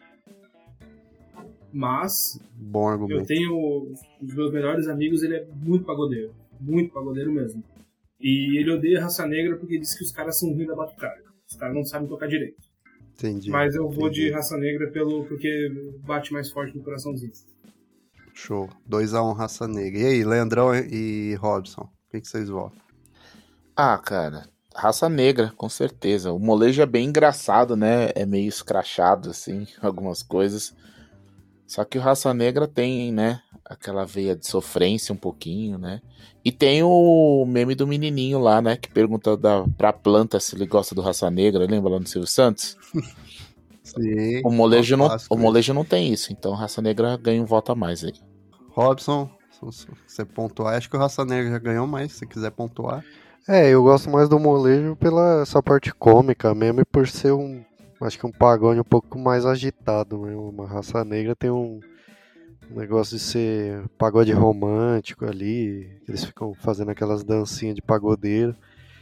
Mas Bom eu argumento. tenho os meus melhores amigos, ele é muito pagodeiro, muito pagodeiro mesmo. E ele odeia Raça Negra porque diz que os caras são ruins da batucada. Os caras não sabem tocar direito. Entendi. Mas eu vou entendi. de Raça Negra pelo, porque bate mais forte no coraçãozinho. Show. dois a um Raça Negra. E aí, Leandrão e Robson, o que, que vocês votam? Ah, cara, Raça Negra, com certeza. O molejo é bem engraçado, né? É meio escrachado, assim, algumas coisas. Só que o Raça Negra tem, né? Aquela veia de sofrência um pouquinho, né? E tem o meme do menininho lá, né? Que pergunta da, pra planta se ele gosta do Raça Negra. Lembra lá no Silvio Santos? Sim. O molejo, não, clássico, o molejo não tem isso. Então Raça Negra ganha um voto a mais aí. Robson, se você pontuar, acho que o Raça Negra já ganhou, mas se quiser pontuar. É, eu gosto mais do molejo pela essa parte cômica mesmo e por ser um, acho que um pagode um pouco mais agitado, né? Uma Raça Negra tem um, um negócio de ser pagode romântico ali, que eles ficam fazendo aquelas dancinhas de pagodeiro.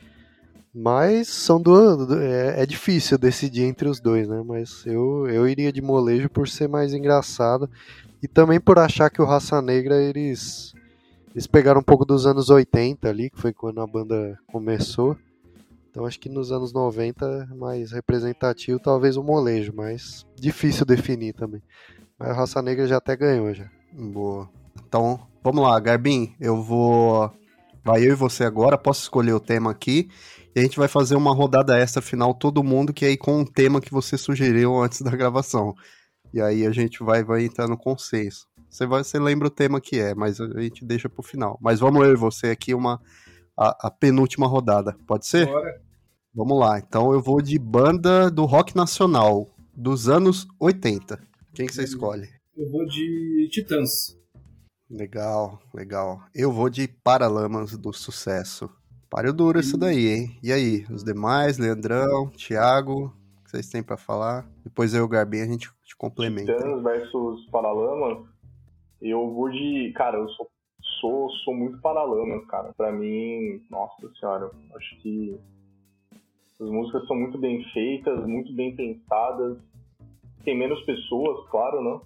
Mas são duas, é, é difícil decidir entre os dois, né? Mas eu, eu iria de molejo por ser mais engraçado e também por achar que o Raça Negra eles eles pegaram um pouco dos anos oitenta ali, que foi quando a banda começou. Então acho que nos anos noventa mais representativo talvez o molejo, mas difícil definir também. Mas a Raça Negra já até ganhou já. Boa. Então, vamos lá, Garbin, eu vou... Vai eu e você agora, posso escolher o tema aqui, e a gente vai fazer uma rodada extra final, todo mundo, que é aí com um tema que você sugeriu antes da gravação. E aí a gente vai, vai entrar no consenso. Você, vai, você lembra o tema que é, mas a gente deixa pro final. Mas vamos eu e você aqui, uma, a, a penúltima rodada, pode ser? Bora. Vamos lá, então eu vou de banda do rock nacional, dos anos oitenta. Quem que você escolhe? Eu vou de Titãs. Legal, legal. Eu vou de Paralamas do Sucesso. Páreo duro isso daí, hein? E aí, os demais, Leandrão, Thiago, o que vocês têm pra falar? Depois eu e o Garbin a gente te complementa. Titãs versus Paralamas, eu vou de... Cara, eu sou, sou, sou muito Paralamas, cara. Pra mim, nossa senhora, eu acho que as músicas são muito bem feitas, muito bem pensadas. Tem menos pessoas, claro, né?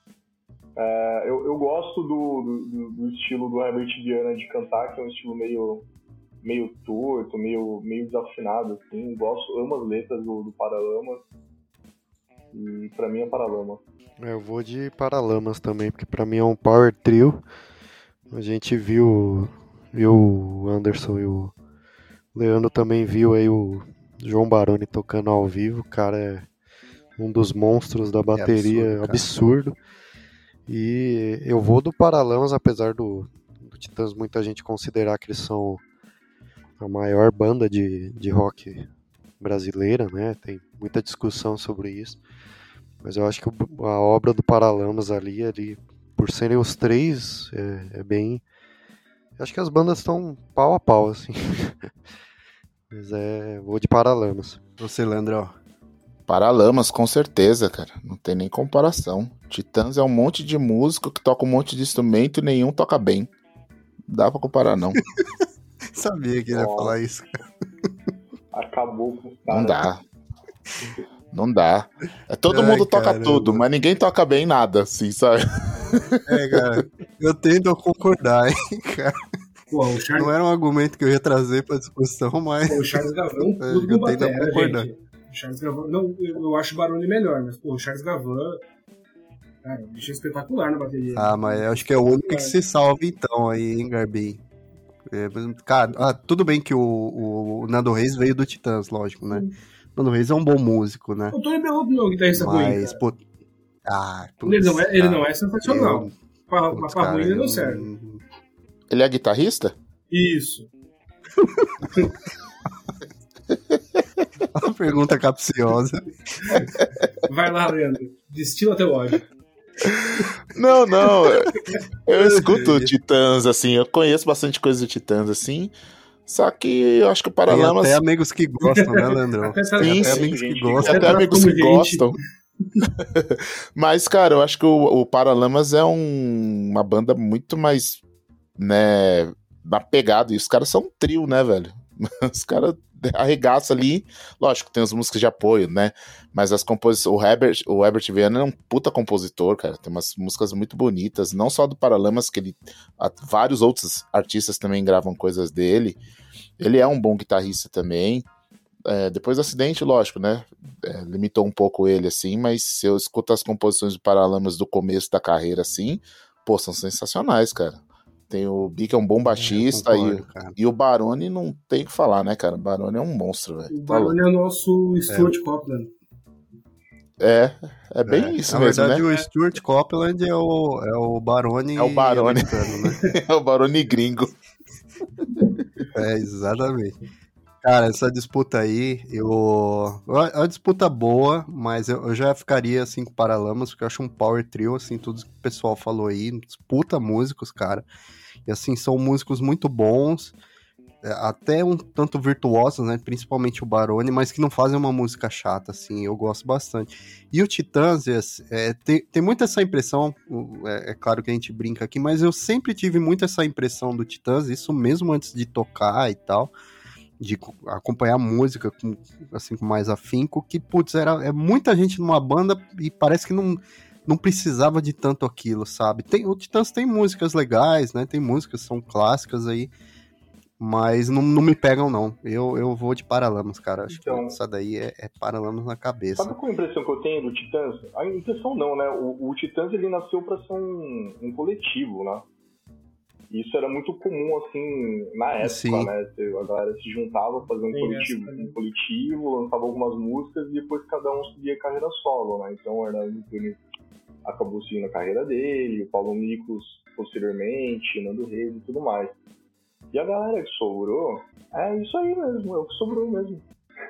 É, eu, eu gosto do, do, do estilo do Herbert Viana de cantar, que é um estilo meio, meio torto, meio, meio desafinado, assim. Gosto, amo as letras do, do Paralamas. E pra mim é Paralamas. Eu vou de Paralamas também, porque pra mim é um power trio. A gente viu, viu o Anderson e o Leandro também viu aí o João Baroni tocando ao vivo. O cara é um dos monstros da bateria, é absurdo, absurdo. E eu vou do Paralamas, apesar do, do Titãs muita gente considerar que eles são a maior banda de, de rock brasileira, né? Tem muita discussão sobre isso. Mas eu acho que a obra do Paralamas ali, ali por serem os três, é, é bem... Acho que as bandas estão pau a pau, assim. Mas é... Vou de Paralamas. Você, Leandro? Paralamas, com certeza, cara. Não tem nem comparação. Titãs é um monte de músico que toca um monte de instrumento e nenhum toca bem. Não dá pra comparar, não. Sabia que ele ia Nossa. falar isso. Acabou com o cara. Não dá. Não dá. É, todo Ai, mundo toca caramba. tudo, mas ninguém toca bem nada, assim, sabe? É, cara, eu tento a concordar, hein, cara. Pô, o Charles, Não era um argumento que eu ia trazer pra discussão, mas pô, o Charles Gavan, É, tudo eu com tento batera, concordar. gente. O Charles Gavan, não, eu, eu acho o Baroni melhor, mas pô, o Charles Gavan, cara, um bicho espetacular na bateria. Ah, mas eu acho que é o único que se salva então aí, hein, Garbin? É, cara, ah, tudo bem que o, o Nando Reis veio do Titãs, lógico, né? O Nando Reis é um bom músico, né? O Tony Bellotto não é o guitarrista ruim, Mas, cara. pô... Ah, putz, Ele não é, ele cara, não é sensacional. eu- Pra, putz, pra cara, ruim ele não eu- serve. Ele é guitarrista? Isso. Uma pergunta capciosa. Vai lá, Leandro. Destila teu ódio. Não, não. Eu escuto o Titãs, assim, eu conheço bastante coisa do Titãs, assim. Só que eu acho que o Tem Paralamas. até amigos que gostam, né, Leandrão? Até, Sim, Tem sim, amigos que gente. gostam. Tem até amigos que como gente. gostam. Mas, cara, eu acho que o, o Paralamas é um- uma banda muito mais, né, apegada. E os caras são um trio, né, velho? Os caras arregaçam ali. Lógico, tem as músicas de apoio, né? Mas as composições. O Herbert, o Herbert Viana é um puta compositor, cara. Tem umas músicas muito bonitas. Não só do Paralamas, que ele. a- vários outros artistas também gravam coisas dele. Ele é um bom guitarrista também. É, depois do acidente, lógico, né? É, limitou um pouco ele, assim, mas se eu escuto as composições do Paralamas do começo da carreira, assim, pô, são sensacionais, cara. Tem o Bi, que é um bom baixista, É, eu concordo, e, cara. e o Baroni não tem o que falar, né, cara? O Baroni é um monstro, velho. O Tá louco. Baroni é o nosso Stuart Copeland. É, é bem É, isso Na mesmo, verdade, né? o Stuart Copeland é o, é o Baroni É o Baroni. americano, né? É o Baroni gringo. É, exatamente. Cara, essa disputa aí, eu... É uma disputa boa, mas eu, eu já ficaria, assim, com Paralamas, porque eu acho um power trio, assim, tudo que o pessoal falou aí, disputa músicos, cara. E, assim, são músicos muito bons, é, até um tanto virtuosos, né, principalmente o Baroni, mas que não fazem uma música chata, assim, eu gosto bastante. E o Titãs, é, tem, tem muito essa impressão, é, é claro que a gente brinca aqui, mas eu sempre tive muito essa impressão do Titãs, isso mesmo antes de tocar e tal, de acompanhar música com, assim, com mais afinco, que, putz, era, é muita gente numa banda e parece que não, não precisava de tanto aquilo, sabe? Tem, o Titãs tem músicas legais, né? Tem músicas que são clássicas aí, mas não, não me pegam, não. Eu, eu vou de Paralamas, cara. Acho Então. que essa daí é, é Paralamas na cabeça. Sabe qual a impressão que eu tenho do Titãs? A impressão não, né? O, o Titãs, ele nasceu pra ser um, um coletivo, né? Isso era muito comum, assim, na época, Sim. né? A galera se juntava, fazia um Sim, coletivo, essa- um coletivo, lançava algumas músicas e depois cada um seguia carreira solo, né? Então o Arnaldo Antunes acabou seguindo a carreira dele, o Paulo Miklos posteriormente, Nando Reis e tudo mais. E a galera que sobrou, é isso aí mesmo, é o que sobrou mesmo.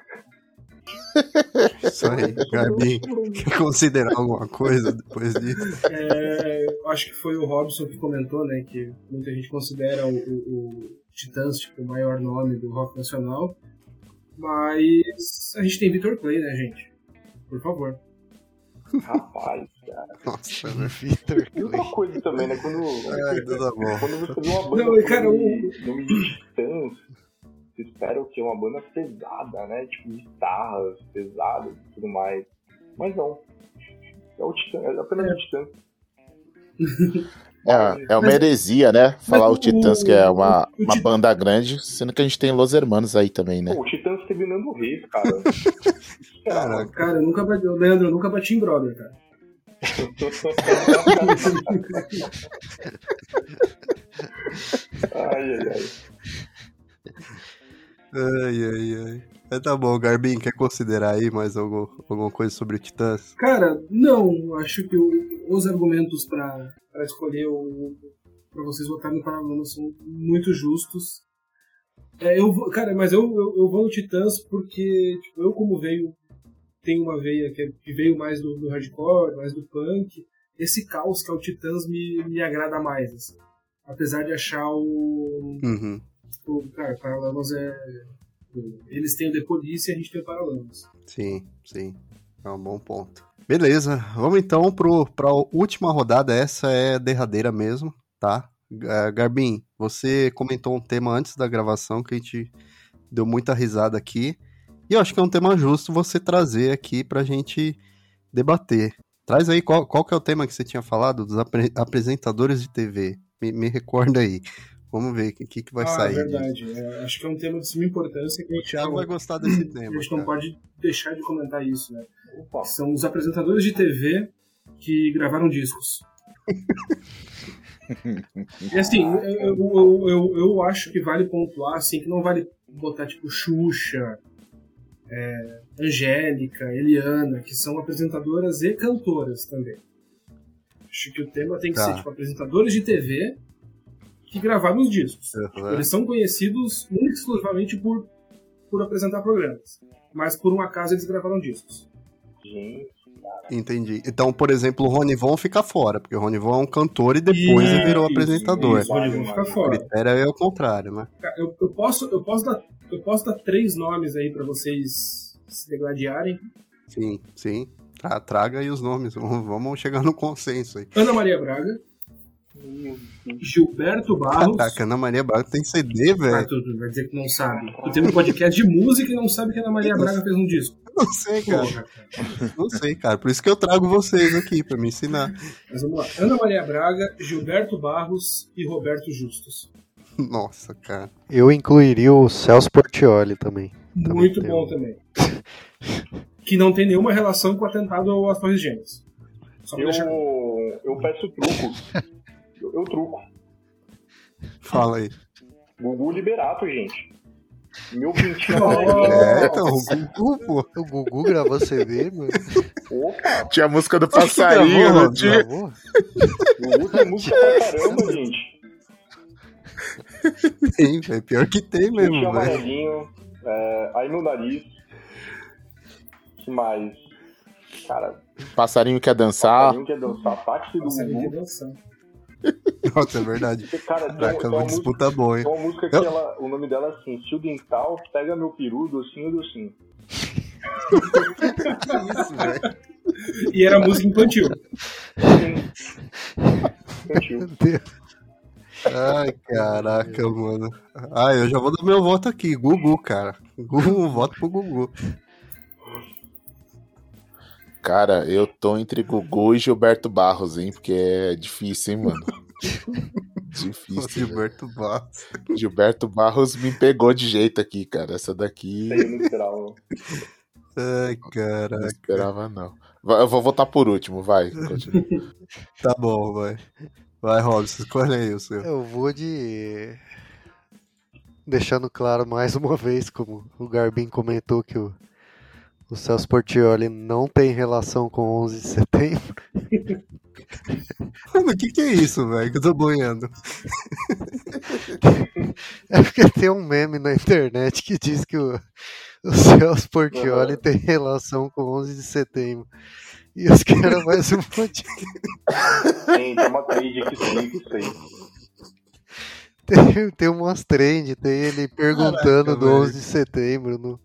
Isso aí, Gabi. Quer considerar alguma coisa depois disso? É, eu acho que foi o Robson que comentou, né, que muita gente considera o, o, o Titãs tipo, o maior nome do rock nacional, mas a gente tem Victor Clay, né, gente? Por favor. Rapaz, cara. Nossa, Vitor E outra coisa também, né? Quando, é, tá bom. quando você vê uma banda Não, e cara, com o- nome de Titãs, você espera o quê? Uma banda pesada, né? Tipo, guitarras pesadas e tudo mais. Mas não. É o Titã, é apenas o Titã. É, é uma heresia, né? Falar Mas o Titãs que é uma, o uma Titãs- banda grande, sendo que a gente tem Los Hermanos aí também, né? Pô, o Titãs teve Nando Reis, cara. Caraca. Cara, eu nunca bati, Leandro, eu nunca bati em brother, cara. Ai, ai, ai. Ai, ai, ai. Mas tá bom, Garbin, quer considerar aí mais algum, alguma coisa sobre o Titãs? Cara, não, acho que o- os argumentos pra pra escolher o. Pra vocês votarem no Paralamas são muito justos. É, eu vou, cara, mas eu, eu, eu vou no Titãs porque tipo, eu, como veio, tenho uma veia que, é- que veio mais do, do hardcore, mais do punk. Esse caos que é o Titãs me, me agrada mais. Assim. Apesar de achar o. Uhum. o cara, Paralamas é. Eles têm o The Police e a gente tem o Paralamas. Sim, sim. É um bom ponto. Beleza, vamos então pro, pra última rodada. Essa é a derradeira mesmo, tá? Ga- Garbin, você comentou um tema antes da gravação que a gente deu muita risada aqui. E eu acho que é um tema justo você trazer aqui pra gente debater. Traz aí qual, qual que é o tema que você tinha falado dos apre- apresentadores de T V. Me, me recorda aí. Vamos ver o que, que, que vai ah, sair. disso. verdade. É, acho que é um tema de suma importância que a O gente, Thiago não, vai gostar desse a tema. gente não cara. pode deixar de comentar isso, né? Opa. São os apresentadores de T V que gravaram discos. E assim, eu, eu, eu, eu acho que vale pontuar, assim, que não vale botar tipo Xuxa, é, Angélica, Eliana, que são apresentadoras e cantoras também. Acho que o tema tem que Tá. ser tipo apresentadores de T V que gravaram os discos. Uhum. Eles são conhecidos única e exclusivamente por, por apresentar programas. Mas por um acaso eles gravaram discos. Gente, Entendi. Então, por exemplo, o Ronivon fica fora, porque o Ronivon é um cantor e depois Isso, ele virou apresentador. Isso, pode ficar O fora. critério é o contrário, né? Cara, Eu, eu, posso, eu, posso dar, eu posso dar três nomes aí pra vocês se degladiarem. Sim, sim. Tra- traga aí os nomes, vamos vamos chegar no consenso aí. Ana Maria Braga, Gilberto Barros. Caraca, Ana Maria Braga tem C D, Ah, velho. tu, tu vai dizer que não sabe. Tu tem um podcast de música e não sabe que a Ana Maria Braga fez um disco. Não sei, cara. Porra, cara. Não sei, cara. Por isso que eu trago vocês aqui, pra me ensinar. Mas vamos lá. Ana Maria Braga, Gilberto Barros e Roberto Justus. Nossa, cara. Eu incluiria o Celso Portiolli também. Também Muito tem bom um. também. Que não tem nenhuma relação com o atentado às Torres Gêmeas. Só pra eu, deixar... eu peço truco. Eu, eu truco. Fala aí. Gugu Liberato, gente. Meu pintinho Oh. amarelinho. É, então, o Gugu, pô. O Gugu gravou C D, mano. Opa, Tinha a música do Acho que passarinho, gravou, não mano. tinha? Gravou? Gugu tem música pra caramba, gente. Tem, velho. Pior que tem mesmo, Pintinho velho. amarelinho. É, aí no nariz. Que mais? Cara, Passarinho quer dançar. passarinho quer dançar. Táxi do Nossa, ele Gugu. quer dançar. Nossa, é verdade. Porque, cara, tem, Caraca, tem uma uma música, disputa boa, hein? tem uma música que Eu- ela, o nome dela é assim, Fio Dental, pega meu peru, docinho, docinho. Isso, velho. E era música infantil. Infantil. Ai, caraca, mano. Ah, eu já vou dar meu voto aqui. Gugu, cara. Gugu, voto pro Gugu. Cara, eu tô entre Gugu e Gilberto Barros, hein? Porque é difícil, hein, mano? O Difícil. velho. Gilberto Barros. Gilberto Barros me pegou de jeito aqui, cara. Essa daqui Isso aí eu não esperava. não. Ai, não caraca. esperava, não. Va- Eu vou votar por último, vai. Continua. Tá bom, vai. Vai, Robson, escolhe aí o seu. Eu vou de. Deixando claro mais uma vez, como o Garbin comentou, que o, o Celso Portiolli não tem relação com onze de setembro. Mano, o que que é isso, velho, que eu tô boiando? É porque tem um meme na internet que diz que o, o Celso Portiolli Uhum. tem relação com onze de setembro. E os caras fazem um monte de... Tem, tem uma trade que explica isso aí. Tem, tem umas trend, tem ele perguntando Caraca, do velho. onze de setembro. No...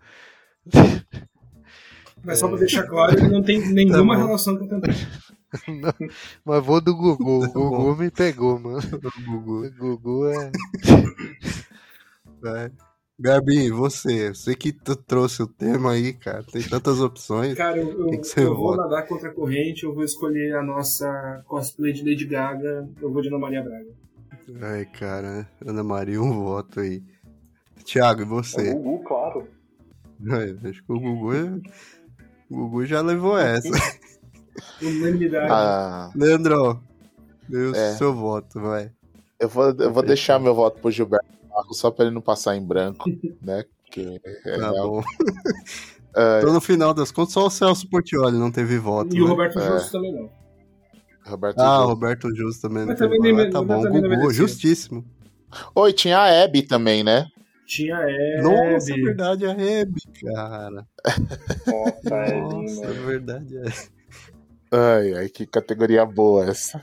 Mas só pra deixar claro, ele não tem nenhuma Tá bom. relação com o atentado. Não, mas vou do Gugu. O Tá bom. Gugu me pegou, mano. O Gugu, O Gugu é. vai. Gabi, você, você que tu trouxe o tema aí, cara, tem tantas opções. Cara, eu, eu, Tem que ser eu vou voto. nadar contra a corrente, eu vou escolher a nossa cosplay de Lady Gaga, eu vou de Ana Maria Braga. Ai, cara, Ana Maria, um voto aí. Thiago, e É você? o Gugu, claro. É, acho que o Gugu, o Gugu já levou essa. Unanimidade. Ah, Leandrão, deu o É. seu voto, vai. eu vou, eu vou deixar meu voto pro Gilberto Barros só pra ele não passar em branco, né? Porque é, Tá é- bom. é, Então, no final das contas, só o Celso Portiolli não teve voto, E o né? Roberto É. Justo também não. Roberto Ah, o Justo. Roberto Justo também não Mas teve também voto. nem- Ah, tá mas bom, também não Gugu, merecia. justíssimo. Oi, tinha a Hebe também, né? Tinha Hebe. Nossa, é verdade, a Hebe, cara. Nossa, é Nossa, lindo, é mano. verdade, é. Ai, ai, que categoria boa essa.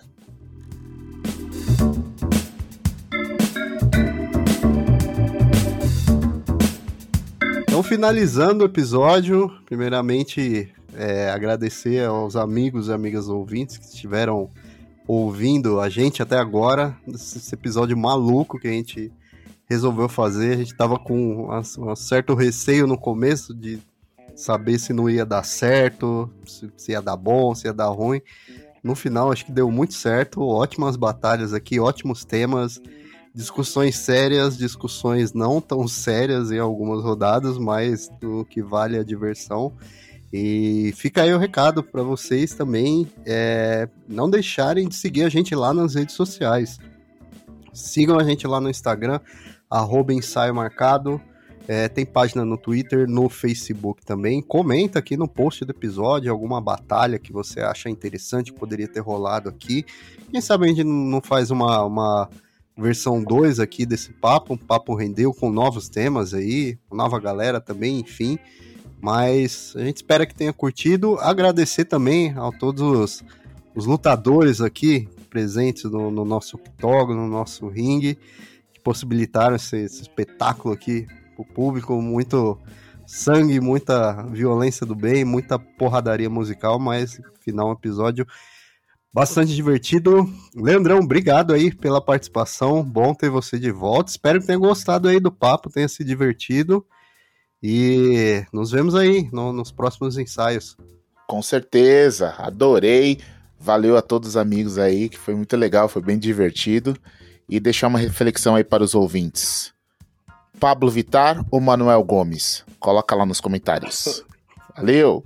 Então, finalizando o episódio, primeiramente é, agradecer aos amigos e amigas ouvintes que estiveram ouvindo a gente até agora, esse episódio maluco que a gente resolveu fazer. A gente tava com um certo receio no começo de saber se não ia dar certo, se, se ia dar bom, se ia dar ruim. No final, acho que deu muito certo, ótimas batalhas aqui, ótimos temas, discussões sérias, discussões não tão sérias em algumas rodadas, mas o que vale é a diversão. E fica aí o recado para vocês também, é, não deixarem de seguir a gente lá nas redes sociais. Sigam a gente lá no Instagram, arroba ensaio marcado, é, tem página no Twitter, no Facebook também. Comenta aqui no post do episódio alguma batalha que você acha interessante, que poderia ter rolado aqui. Quem sabe a gente não faz uma... uma versão dois aqui desse papo, um papo rendeu com novos temas aí, nova galera também, enfim, mas a gente espera que tenha curtido, agradecer também a todos os, os lutadores aqui presentes no, no nosso octógono, no nosso ringue, que possibilitaram esse, esse espetáculo aqui pro público, muito sangue, muita violência do bem, muita porradaria musical, mas no final do episódio bastante divertido. Leandrão, obrigado aí pela participação. Bom ter você de volta. Espero que tenha gostado aí do papo, tenha se divertido. E nos vemos aí no, nos próximos ensaios. Com certeza, adorei. Valeu a todos os amigos aí, que foi muito legal, foi bem divertido. E deixar uma reflexão aí para os ouvintes. Pablo Vittar ou Manuel Gomes? Coloca lá nos comentários. Valeu!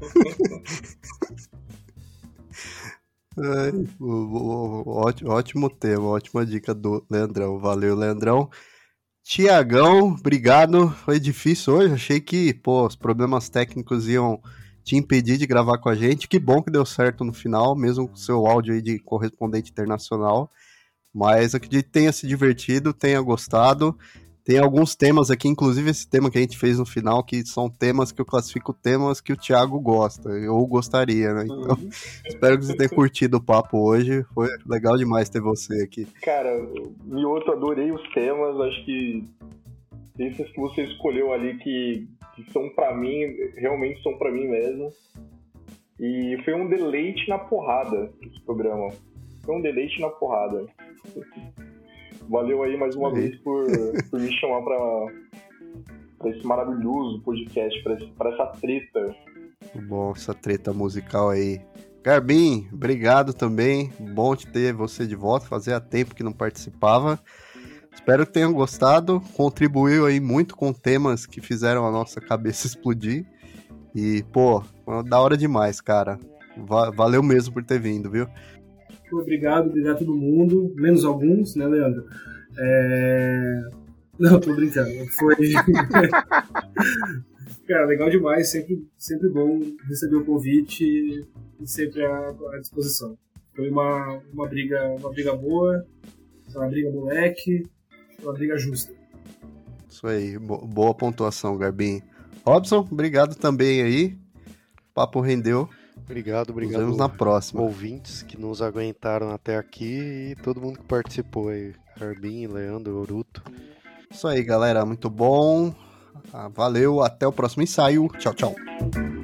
Ai, o, o, o, ótimo, ótimo tema, ótima dica do Leandrão. Valeu, Leandrão. Tiagão, obrigado. Foi difícil hoje. Achei que, pô, os problemas técnicos iam te impedir de gravar com a gente. Que bom que deu certo no final, mesmo com o seu áudio aí de correspondente internacional. Mas acredito que tenha se divertido, tenha gostado. Tem alguns temas aqui, inclusive esse tema que a gente fez no final, que são temas que eu classifico temas que o Thiago gosta, ou gostaria, né? Então, Uhum. espero que você tenha curtido o papo hoje. Foi legal demais ter você aqui. Cara, e outro, adorei os temas. Acho que esses que você escolheu ali que, que são pra mim, realmente são pra mim mesmo. E foi um deleite na porrada esse programa. Foi um deleite na porrada. Valeu aí mais uma Aí. vez por, por me chamar pra, pra esse maravilhoso podcast, pra, esse, pra essa treta. Muito bom essa treta musical aí. Garbim, obrigado também. Bom te ter você de volta. Fazia tempo que não participava. Espero que tenham gostado. Contribuiu aí muito com temas que fizeram a nossa cabeça explodir. E, pô, da hora demais, cara. Va- valeu mesmo por ter vindo, viu? Obrigado, obrigado a todo mundo, menos alguns, né, Leandro? É... Não, tô brincando. Foi. Cara, legal demais, sempre, sempre bom receber o convite e sempre à, à disposição. Foi uma, uma, briga, uma briga boa, uma briga moleque, uma briga justa. Isso aí, bo- boa pontuação, Garbim. Robson, obrigado também aí. O papo rendeu. Obrigado, Nos obrigado. vemos na próxima. Ouvintes que nos aguentaram até aqui e todo mundo que participou aí. Arbin, Leandro, Oruto. Isso aí, galera. Muito bom. Ah, valeu. Até o próximo ensaio. Tchau, tchau.